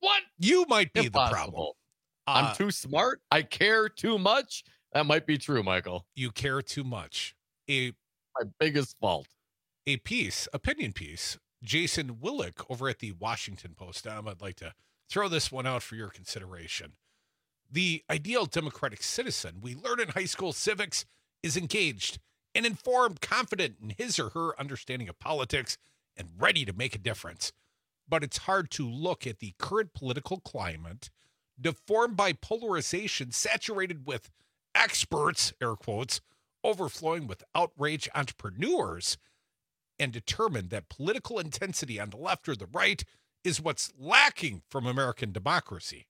What? You might be Impossible. the problem. I'm Uh, too smart. I care too much. That might be true, Michael. You care too much. A My biggest fault. a piece, opinion piece, Jason Willick over at the Washington Post. Um, I'd like to throw this one out for your consideration. The ideal democratic citizen we learn in high school civics is engaged and informed, confident in his or her understanding of politics, and ready to make a difference. But it's hard to look at the current political climate, deformed by polarization, saturated with experts, air quotes, overflowing with outrage entrepreneurs, and determine that political intensity on the left or the right is what's lacking from American democracy.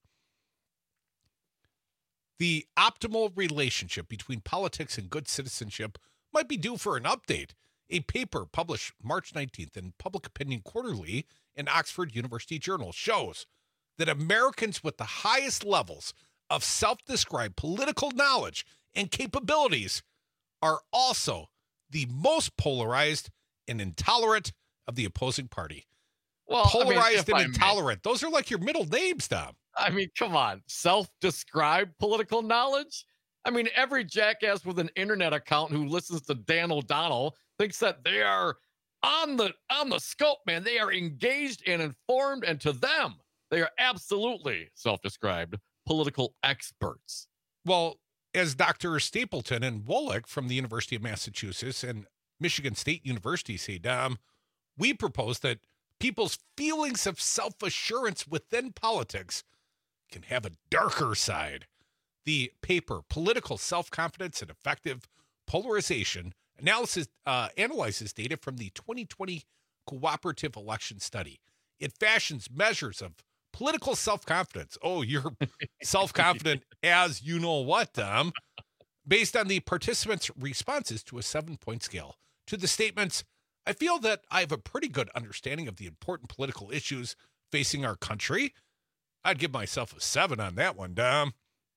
The optimal relationship between politics and good citizenship might be due for an update. A paper published March nineteenth in Public Opinion Quarterly in Oxford University Journal shows that Americans with the highest levels of self-described political knowledge and capabilities are also the most polarized and intolerant of the opposing party. Well, Polarized I mean, and if I may. intolerant. Those are like your middle names, Tom. I mean, come on. Self-described political knowledge? I mean, every jackass with an internet account who listens to Dan O'Donnell thinks that they are on the on the scope, man. They are engaged and informed, and to them, they are absolutely self-described political experts. Well, as Doctor Stapleton and Wolek from the University of Massachusetts and Michigan State University say, Dom, we propose that people's feelings of self-assurance within politics can have a darker side. The paper, Political Self-Confidence and Effective Polarization, analysis uh, analyzes data from the twenty twenty Cooperative Election Study. It fashions measures of political self-confidence. Oh, you're self-confident as you know what, Dom, based on the participants' responses to a seven-point scale. To the statements, I feel that I have a pretty good understanding of the important political issues facing our country. I'd give myself a seven on that one, Dom.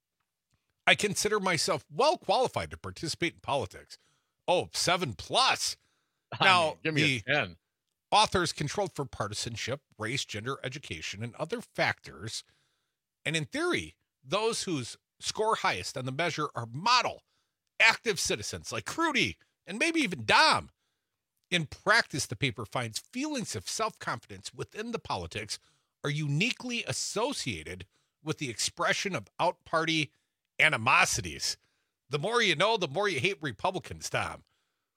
I consider myself well qualified to participate in politics. Oh, seven plus. I Now, mean, give me the a ten. authors controlled for partisanship, race, gender, education, and other factors. And in theory, those whose score highest on the measure are model, active citizens like Crudy and maybe even Dom. In practice, the paper finds feelings of self-confidence within the politics are uniquely associated with the expression of out-party animosities. The more you know, the more you hate Republicans, Tom.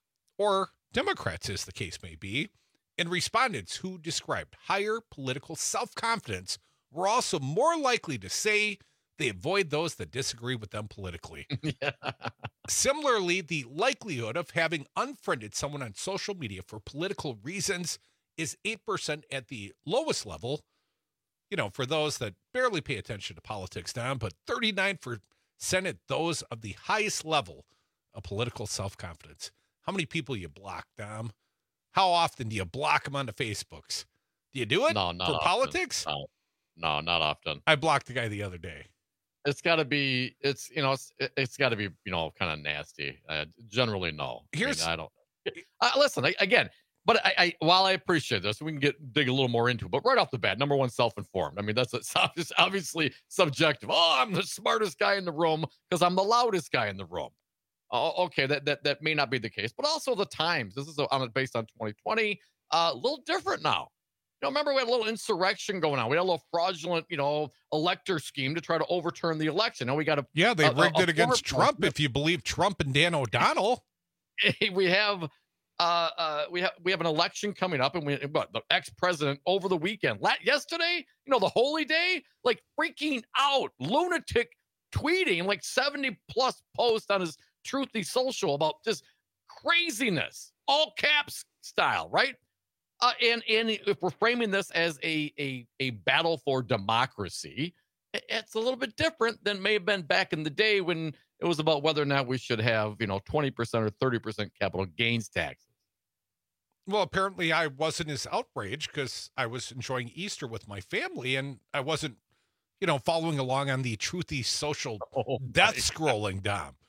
Or Democrats, as the case may be. And respondents who described higher political self-confidence were also more likely to say they avoid those that disagree with them politically. Yeah. Similarly, the likelihood of having unfriended someone on social media for political reasons is eight percent at the lowest level. You know, for those that barely pay attention to politics, Don, but thirty-nine percent at those of the highest level of political self-confidence. How many people you block, Dom? How often do you block them on the Facebooks? Do you do it No, not for often. politics? No, no, not often. I blocked the guy the other day. It's got to be. It's you know. It's it's got to be you know kind of nasty. Uh, generally, no. Here's- I, mean, I don't. Uh, listen I, again. But I, I, while I appreciate this, we can get dig a little more into it. But right off the bat, number one, self-informed. I mean, that's it's obvious, obviously subjective. Oh, I'm the smartest guy in the room because I'm the loudest guy in the room. Oh, okay, that that that may not be the case, but also the times. This is on based on twenty twenty. Uh, a little different now. You know, remember we had a little insurrection going on. We had a little fraudulent, you know, elector scheme to try to overturn the election. Now we got a Yeah, they a- rigged a- it a against former- Trump, if you believe Trump and Dan O'Donnell. we have uh, uh, we have we have an election coming up, and we what the ex-president over the weekend, la- yesterday, you know, the holy day, like freaking out, lunatic, tweeting like seventy plus posts on his Truthy Social about just craziness, all caps style, right? Uh, and and if we're framing this as a a a battle for democracy, i- it's a little bit different than may have been back in the day when it was about whether or not we should have, you know, twenty percent or thirty percent capital gains taxes. Well, apparently I wasn't as outraged because I was enjoying Easter with my family and I wasn't, you know, following along on the Truthy Social Oh, death my scrolling, Dom.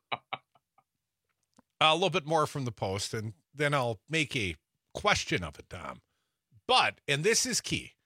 A little bit more from the Post, and then I'll make a question of it, Dom. But, and this is key,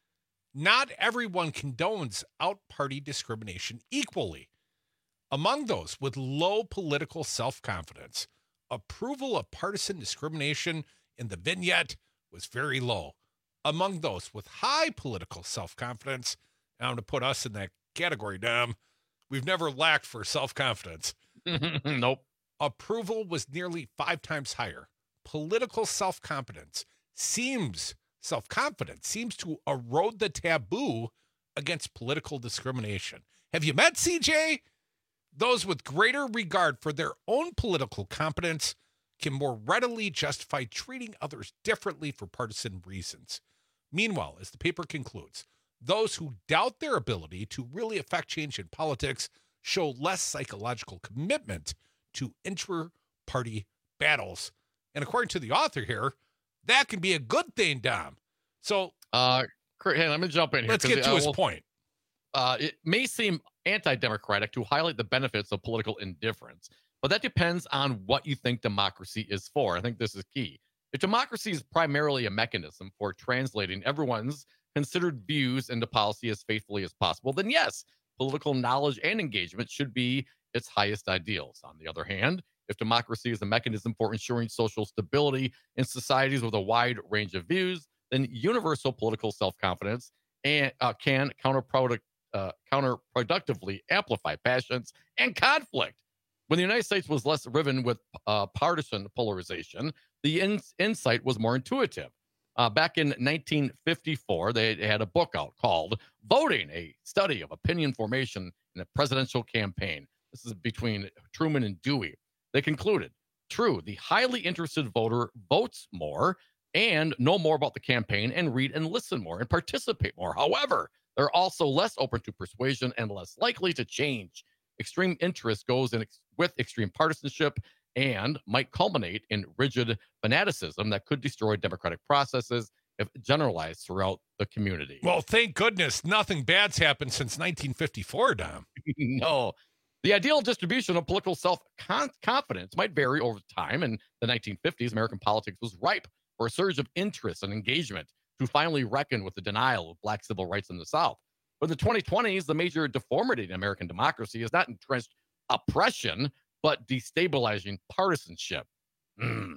not everyone condones out-party discrimination equally. Among those with low political self-confidence, approval of partisan discrimination in the vignette was very low. Among those with high political self-confidence, I'm going to put us in that category, Dom. We've never lacked for self-confidence. Nope. Approval was nearly five times higher. Political self-confidence seems, self-confidence seems to erode the taboo against political discrimination. Have you met C J? Those with greater regard for their own political competence can more readily justify treating others differently for partisan reasons. Meanwhile, as the paper concludes, those who doubt their ability to really affect change in politics show less psychological commitment to intra-party battles. And according to the author here, that can be a good thing, Dom. So, uh, hey, let me jump in here. Let's get to uh, his well, point. Uh, it may seem anti-democratic to highlight the benefits of political indifference, but that depends on what you think democracy is for. I think this is key. If democracy is primarily a mechanism for translating everyone's considered views into policy as faithfully as possible, then yes, political knowledge and engagement should be its highest ideals. On the other hand, if democracy is a mechanism for ensuring social stability in societies with a wide range of views, then universal political self-confidence and uh, can counterproduct, uh, counterproductively amplify passions and conflict. When the United States was less riven with uh, partisan polarization, the in- insight was more intuitive. Uh, back in nineteen fifty-four, they had a book out called Voting, a Study of Opinion Formation in a Presidential Campaign. This is between Truman and Dewey. They concluded, true, the highly interested voter votes more and know more about the campaign and read and listen more and participate more. However, they're also less open to persuasion and less likely to change. Extreme interest goes in ex- with extreme partisanship and might culminate in rigid fanaticism that could destroy democratic processes if generalized throughout the community. Well, thank goodness nothing bad's happened since nineteen fifty-four, Dom. No. The ideal distribution of political self-confidence might vary over time. In the nineteen fifties, American politics was ripe for a surge of interest and engagement to finally reckon with the denial of black civil rights in the South. But in the twenty twenties, the major deformity in American democracy is not entrenched oppression, but destabilizing partisanship. Mm.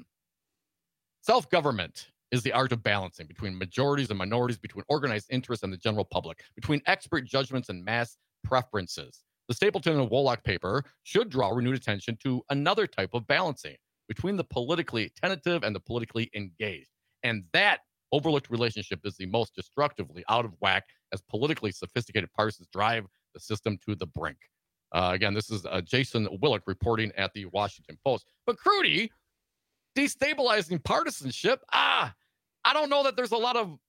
Self-government is the art of balancing between majorities and minorities, between organized interests and the general public, between expert judgments and mass preferences. The Stapleton and Wolak paper should draw renewed attention to another type of balancing between the politically tentative and the politically engaged. And that overlooked relationship is the most destructively out of whack as politically sophisticated partisans drive the system to the brink. Uh, again, this is uh, Jason Willick reporting at the Washington Post. But Crudy, destabilizing partisanship, ah, I don't know that there's a lot of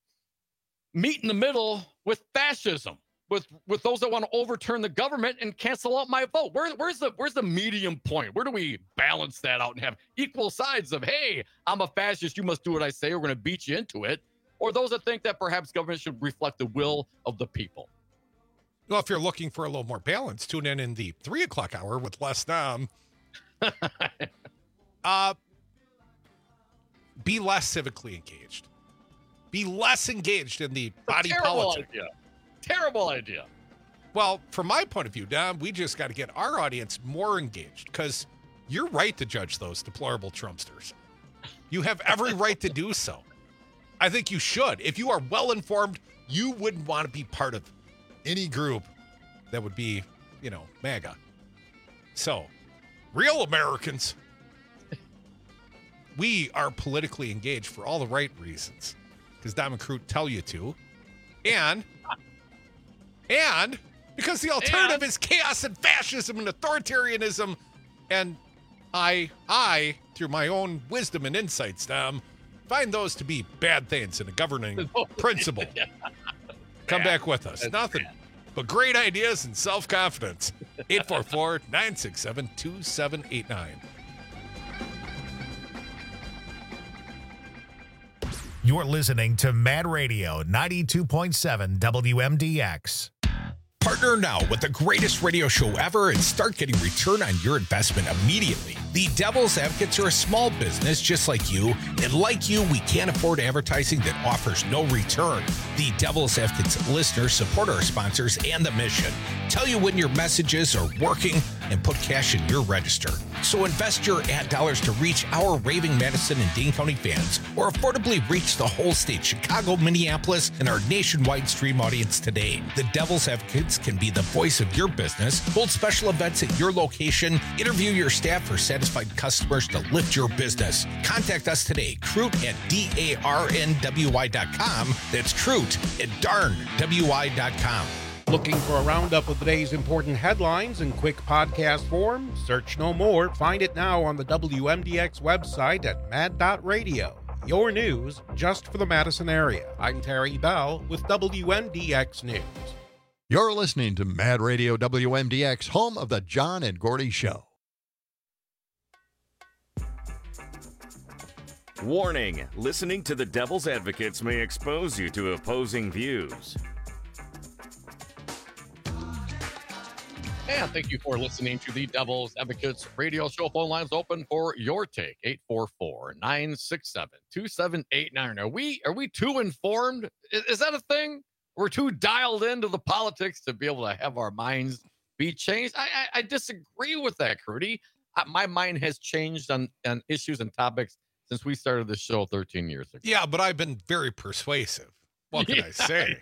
meat in the middle with fascism, with with those that want to overturn the government and cancel out my vote. Where, where's the where's the medium point? Where do we balance that out and have equal sides of, hey, I'm a fascist, you must do what I say, we're going to beat you into it? Or those that think that perhaps government should reflect the will of the people? Well, if you're looking for a little more balance, tune in in the three o'clock hour with Les Dom. uh, be less civically engaged. Be less engaged in the body politic. Idea. Terrible idea. Well, from my point of view, Dom, we just got to get our audience more engaged because you're right to judge those deplorable Trumpsters. You have every right to do so. I think you should. If you are well informed, you wouldn't want to be part of any group that would be, you know, MAGA. So, real Americans, we are politically engaged for all the right reasons because Dom and Crute tell you to. And, and because the alternative and, is chaos and fascism and authoritarianism. And I, I, through my own wisdom and insights, Dom, find those to be bad things in a governing principle. Come back with us. That's Nothing bad. But great ideas and self-confidence. eight four four, nine six seven, two seven eight nine. You're listening to Mad Radio ninety-two point seven W M D X. Partner now with the greatest radio show ever and start getting return on your investment immediately. The Devil's Advocates are a small business just like you, and like you, we can't afford advertising that offers no return. The Devil's Advocates listeners support our sponsors and the mission. Tell you when your messages are working and put cash in your register. So invest your ad dollars to reach our raving Madison and Dane County fans, or affordably reach the whole state, Chicago, Minneapolis, and our nationwide stream audience today. The Devil's Advocates can be the voice of your business, hold special events at your location, interview your staff for satisfied customers to lift your business. Contact us today, Crute at D A R N W Y dot com. That's Crute at darn W Y dot com. Looking for a roundup of the day's important headlines in quick podcast form? Search no more. Find it now on the W M D X website at mad dot radio. Your news just for the Madison area. I'm Terry Bell with W M D X News. You're listening to Mad Radio W M D X, home of the John and Gordy Show. Warning, listening to the Devil's Advocates may expose you to opposing views. And thank you for listening to the Devil's Advocates radio show. Phone lines open for your take. eight four four, nine six seven, two seven eight nine. Are we, are we too informed? Is, is that a thing? We're too dialed into the politics to be able to have our minds be changed? I, I, I disagree with that, Crudy. I, my mind has changed on, on issues and topics since we started this show thirteen years ago. Yeah, but I've been very persuasive. What can Yeah. I say?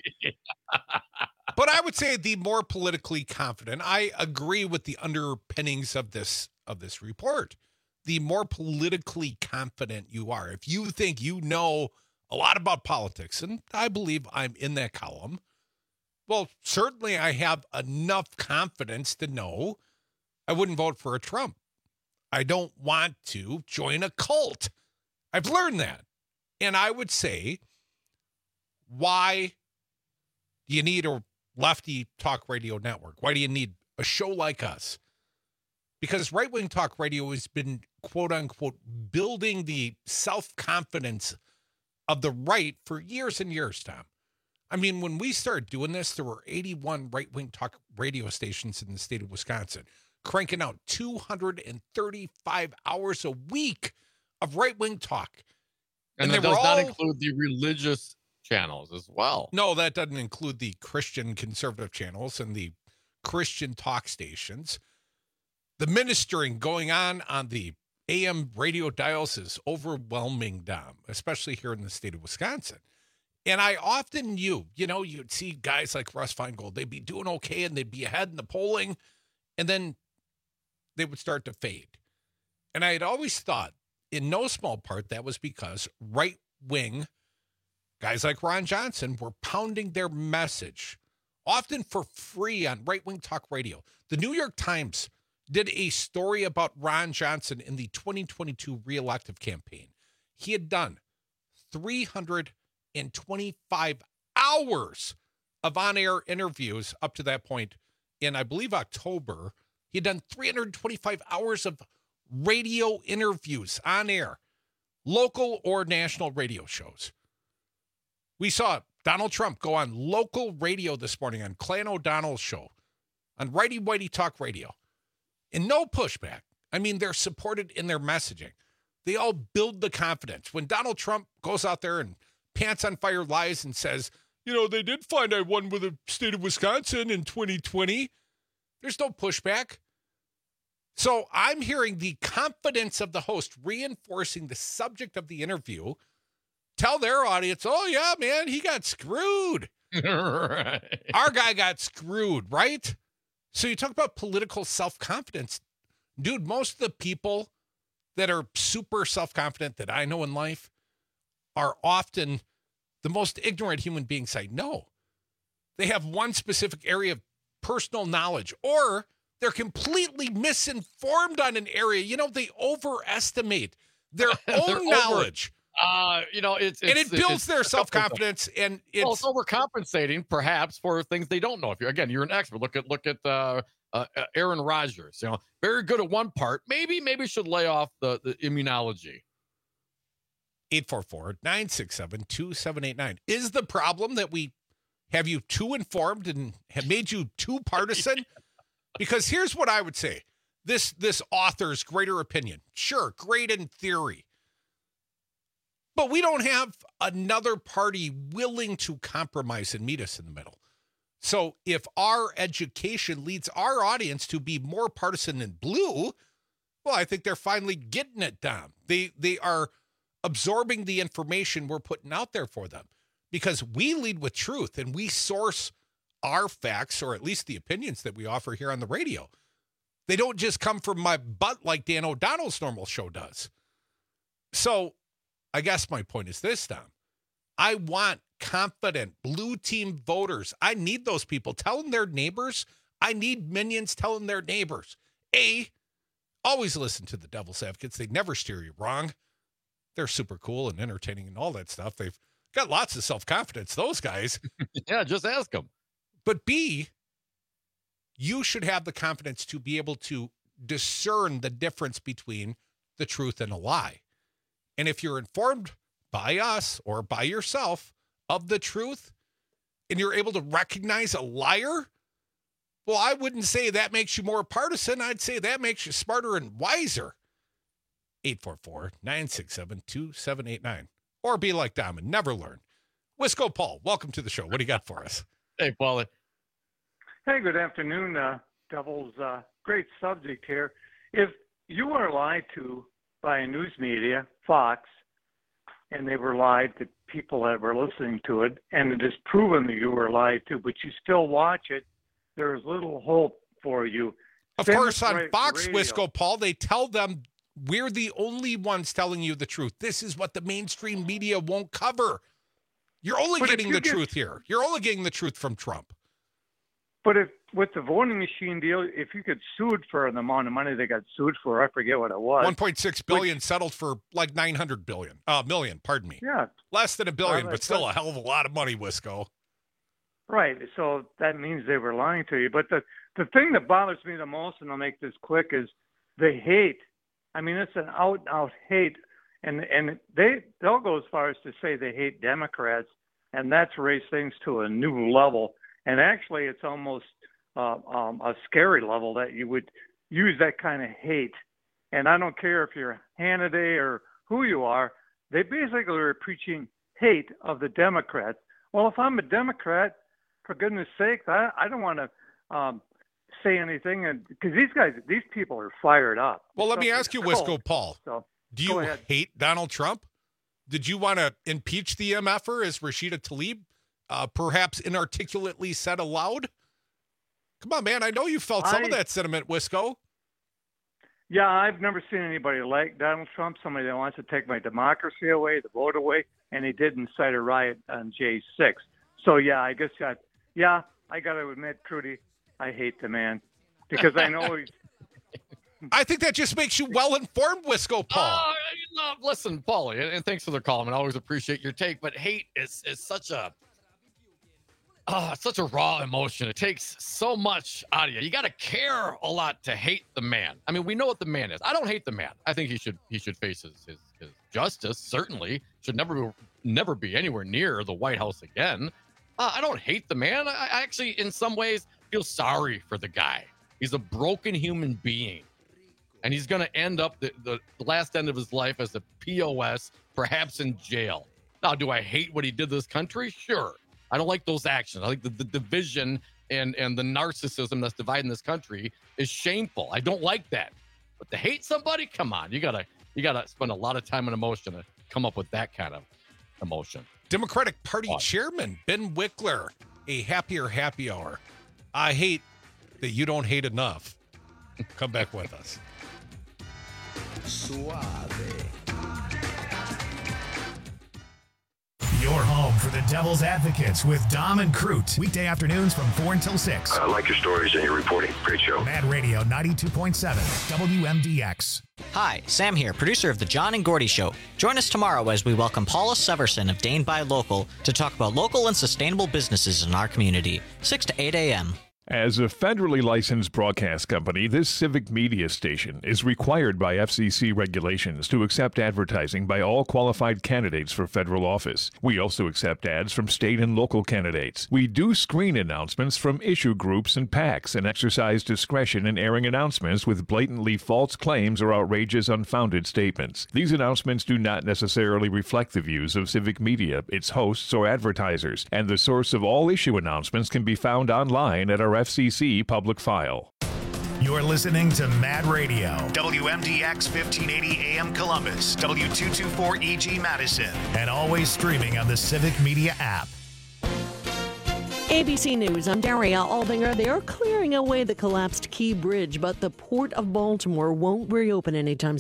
But I would say the more politically confident, I agree with the underpinnings of this of this report. The more politically confident you are, if you think you know a lot about politics, and I believe I'm in that column, well, certainly I have enough confidence to know I wouldn't vote for a Trump. I don't want to join a cult. I've learned that. And I would say, why do you need a lefty talk radio network? Why do you need a show like us? Because right-wing talk radio has been, quote unquote, building the self-confidence of the right for years and years, Tom. I mean, when we started doing this, there were eighty-one right-wing talk radio stations in the state of Wisconsin, cranking out two hundred thirty-five hours a week of right-wing talk. And, And that they does were not all- include the religious channels as well. No, that doesn't include the Christian conservative channels and the Christian talk stations. The ministering going on on the A M radio dials is overwhelming, Dom, especially here in the state of Wisconsin. And I often knew, you know, you'd see guys like Russ Feingold, they'd be doing okay and they'd be ahead in the polling, and then they would start to fade. And I had always thought, in no small part, that was because right-wing guys like Ron Johnson were pounding their message, often for free on right-wing talk radio. The New York Times did a story about Ron Johnson in the twenty twenty-two reelective campaign. He had done three hundred twenty-five hours of on-air interviews up to that point in, I believe, October. He had done three hundred twenty-five hours of radio interviews on air, local or national radio shows. We saw Donald Trump go on local radio this morning on Clan O'Donnell's show, on Righty Whitey Talk Radio, and no pushback. I mean, they're supported in their messaging. They all build the confidence. When Donald Trump goes out there and pants on fire lies and says, you know, they did find I won with the state of Wisconsin in twenty twenty, there's no pushback. So I'm hearing the confidence of the host reinforcing the subject of the interview. Tell their audience, oh, yeah, man, he got screwed. Right. Our guy got screwed, right? So you talk about political self-confidence. Dude, most of the people that are super self-confident that I know in life are often the most ignorant human beings I know. They have one specific area of personal knowledge, or they're completely misinformed on an area. You know, they overestimate their own knowledge. Over, uh, you know, it's, it's and it builds it's, their it's self-confidence, and it's, well, it's overcompensating perhaps for things they don't know. If you're again, you're an expert. Look at look at uh, uh, Aaron Rodgers. You know, very good at one part. Maybe maybe should lay off the, the immunology. eight four four, nine six seven, two seven eight nine. Is the problem that we have you too informed and have made you too partisan? Because here's what I would say. this this author's greater opinion. Sure, great in theory. But we don't have another party willing to compromise and meet us in the middle. So if our education leads our audience to be more partisan than blue, well, I think they're finally getting it down. They they are absorbing the information we're putting out there for them, because we lead with truth and we source our facts, or at least the opinions that we offer here on the radio. They don't just come from my butt like Dan O'Donnell's normal show does. So I guess my point is this, Tom. I want confident blue team voters. I need those people telling their neighbors. I need minions telling their neighbors. A, always listen to the Devil's Advocates. They never steer you wrong. They're super cool and entertaining and all that stuff. They've got lots of self-confidence, those guys. Yeah, just ask them. But B, you should have the confidence to be able to discern the difference between the truth and a lie. And if you're informed by us or by yourself of the truth, and you're able to recognize a liar, well, I wouldn't say that makes you more partisan. I'd say that makes you smarter and wiser. eight four four, nine six seven, two seven eight nine. Or be like Dom and never learn. Wisco Paul, welcome to the show. What do you got for us? Hey, Paulie. Hey, good afternoon, uh, Devils. Uh, great subject here. If you were lied to by a news media, Fox, and they were lied to people that were listening to it, and it is proven that you were lied to, but you still watch it, there is little hope for you. Of Same course, on right Fox, radio. Wisco Paul, they tell them we're the only ones telling you the truth. This is what the mainstream media won't cover. You're only But if getting you the get- truth here. You're only getting the truth from Trump. But if with the voting machine deal, if you get sued for the amount of money they got sued for, I forget what it was. one point six billion settled for like nine hundred billion. Uh, million, pardon me. Yeah. Less than a billion, Uh, but still but- a hell of a lot of money, Wisco. Right. So that means they were lying to you. But the, the thing that bothers me the most, and I'll make this quick, is the hate. I mean, it's an out and out hate. And and they, they'll go as far as to say they hate Democrats, and that's raised things to a new level. And actually, it's almost uh, um, a scary level that you would use that kind of hate. And I don't care if you're Hannity or who you are, they basically are preaching hate of the Democrats. Well, if I'm a Democrat, for goodness sake, I, I don't want to um, say anything, and because these guys, these people are fired up. Well, let me Stuff ask is you, cold. Wisco Paul. So, Do go you ahead. hate Donald Trump? Did you want to impeach the M F er, as Rashida Tlaib uh, perhaps inarticulately said aloud? Come on, man. I know you felt some I- of that sentiment, Wisco. Yeah, I've never seen anybody like Donald Trump, somebody that wants to take my democracy away, the vote away, and he did incite a riot on J six. So, yeah, I guess, I, yeah, I got to admit, Trudy, I hate the man because I know he's. I think that just makes you well-informed, Wisco Paul. Oh, no, listen, Paulie, and, and thanks for the call, and I always appreciate your take, but hate is, is such a oh, it's such a raw emotion. It takes so much out of you. You got to care a lot to hate the man. I mean, we know what the man is. I don't hate the man. I think he should he should face his his, his justice. Certainly should never never be anywhere near the White House again. Uh, I don't hate the man. I, I actually, in some ways, feel sorry for the guy. He's a broken human being. And he's going to end up the, the, the last end of his life as a P O S, perhaps in jail. Now, do I hate what he did to this country? Sure. I don't like those actions. I think the, the division and, and the narcissism that's dividing this country is shameful. I don't like that. But to hate somebody, come on. You gotta you gotta spend a lot of time and emotion to come up with that kind of emotion. Democratic Party Chairman Ben Wickler, a happier happy hour. I hate that you don't hate enough. Come back with us. Suave. Your home for the Devil's Advocates with Dom and Crute. Weekday afternoons from four until six. I like your stories and your reporting. Great show. Mad Radio ninety-two point seven W M D X. Hi, Sam here, producer of The John and Gordy Show. Join us tomorrow as we welcome Paula Severson of Dane Buy Local to talk about local and sustainable businesses in our community, six to eight a.m. As a federally licensed broadcast company, this civic media station is required by F C C regulations to accept advertising by all qualified candidates for federal office. We also accept ads from state and local candidates. We do screen announcements from issue groups and PACs and exercise discretion in airing announcements with blatantly false claims or outrageous, unfounded statements. These announcements do not necessarily reflect the views of civic media, its hosts, or advertisers, and the source of all issue announcements can be found online at our F C C public file. You're listening to Mad Radio, W M D X fifteen eighty A M Columbus, W two twenty-four E G Madison, and always streaming on the Civic Media app. A B C News, I'm Daria Albinger. They are clearing away the collapsed Key Bridge, but the Port of Baltimore won't reopen anytime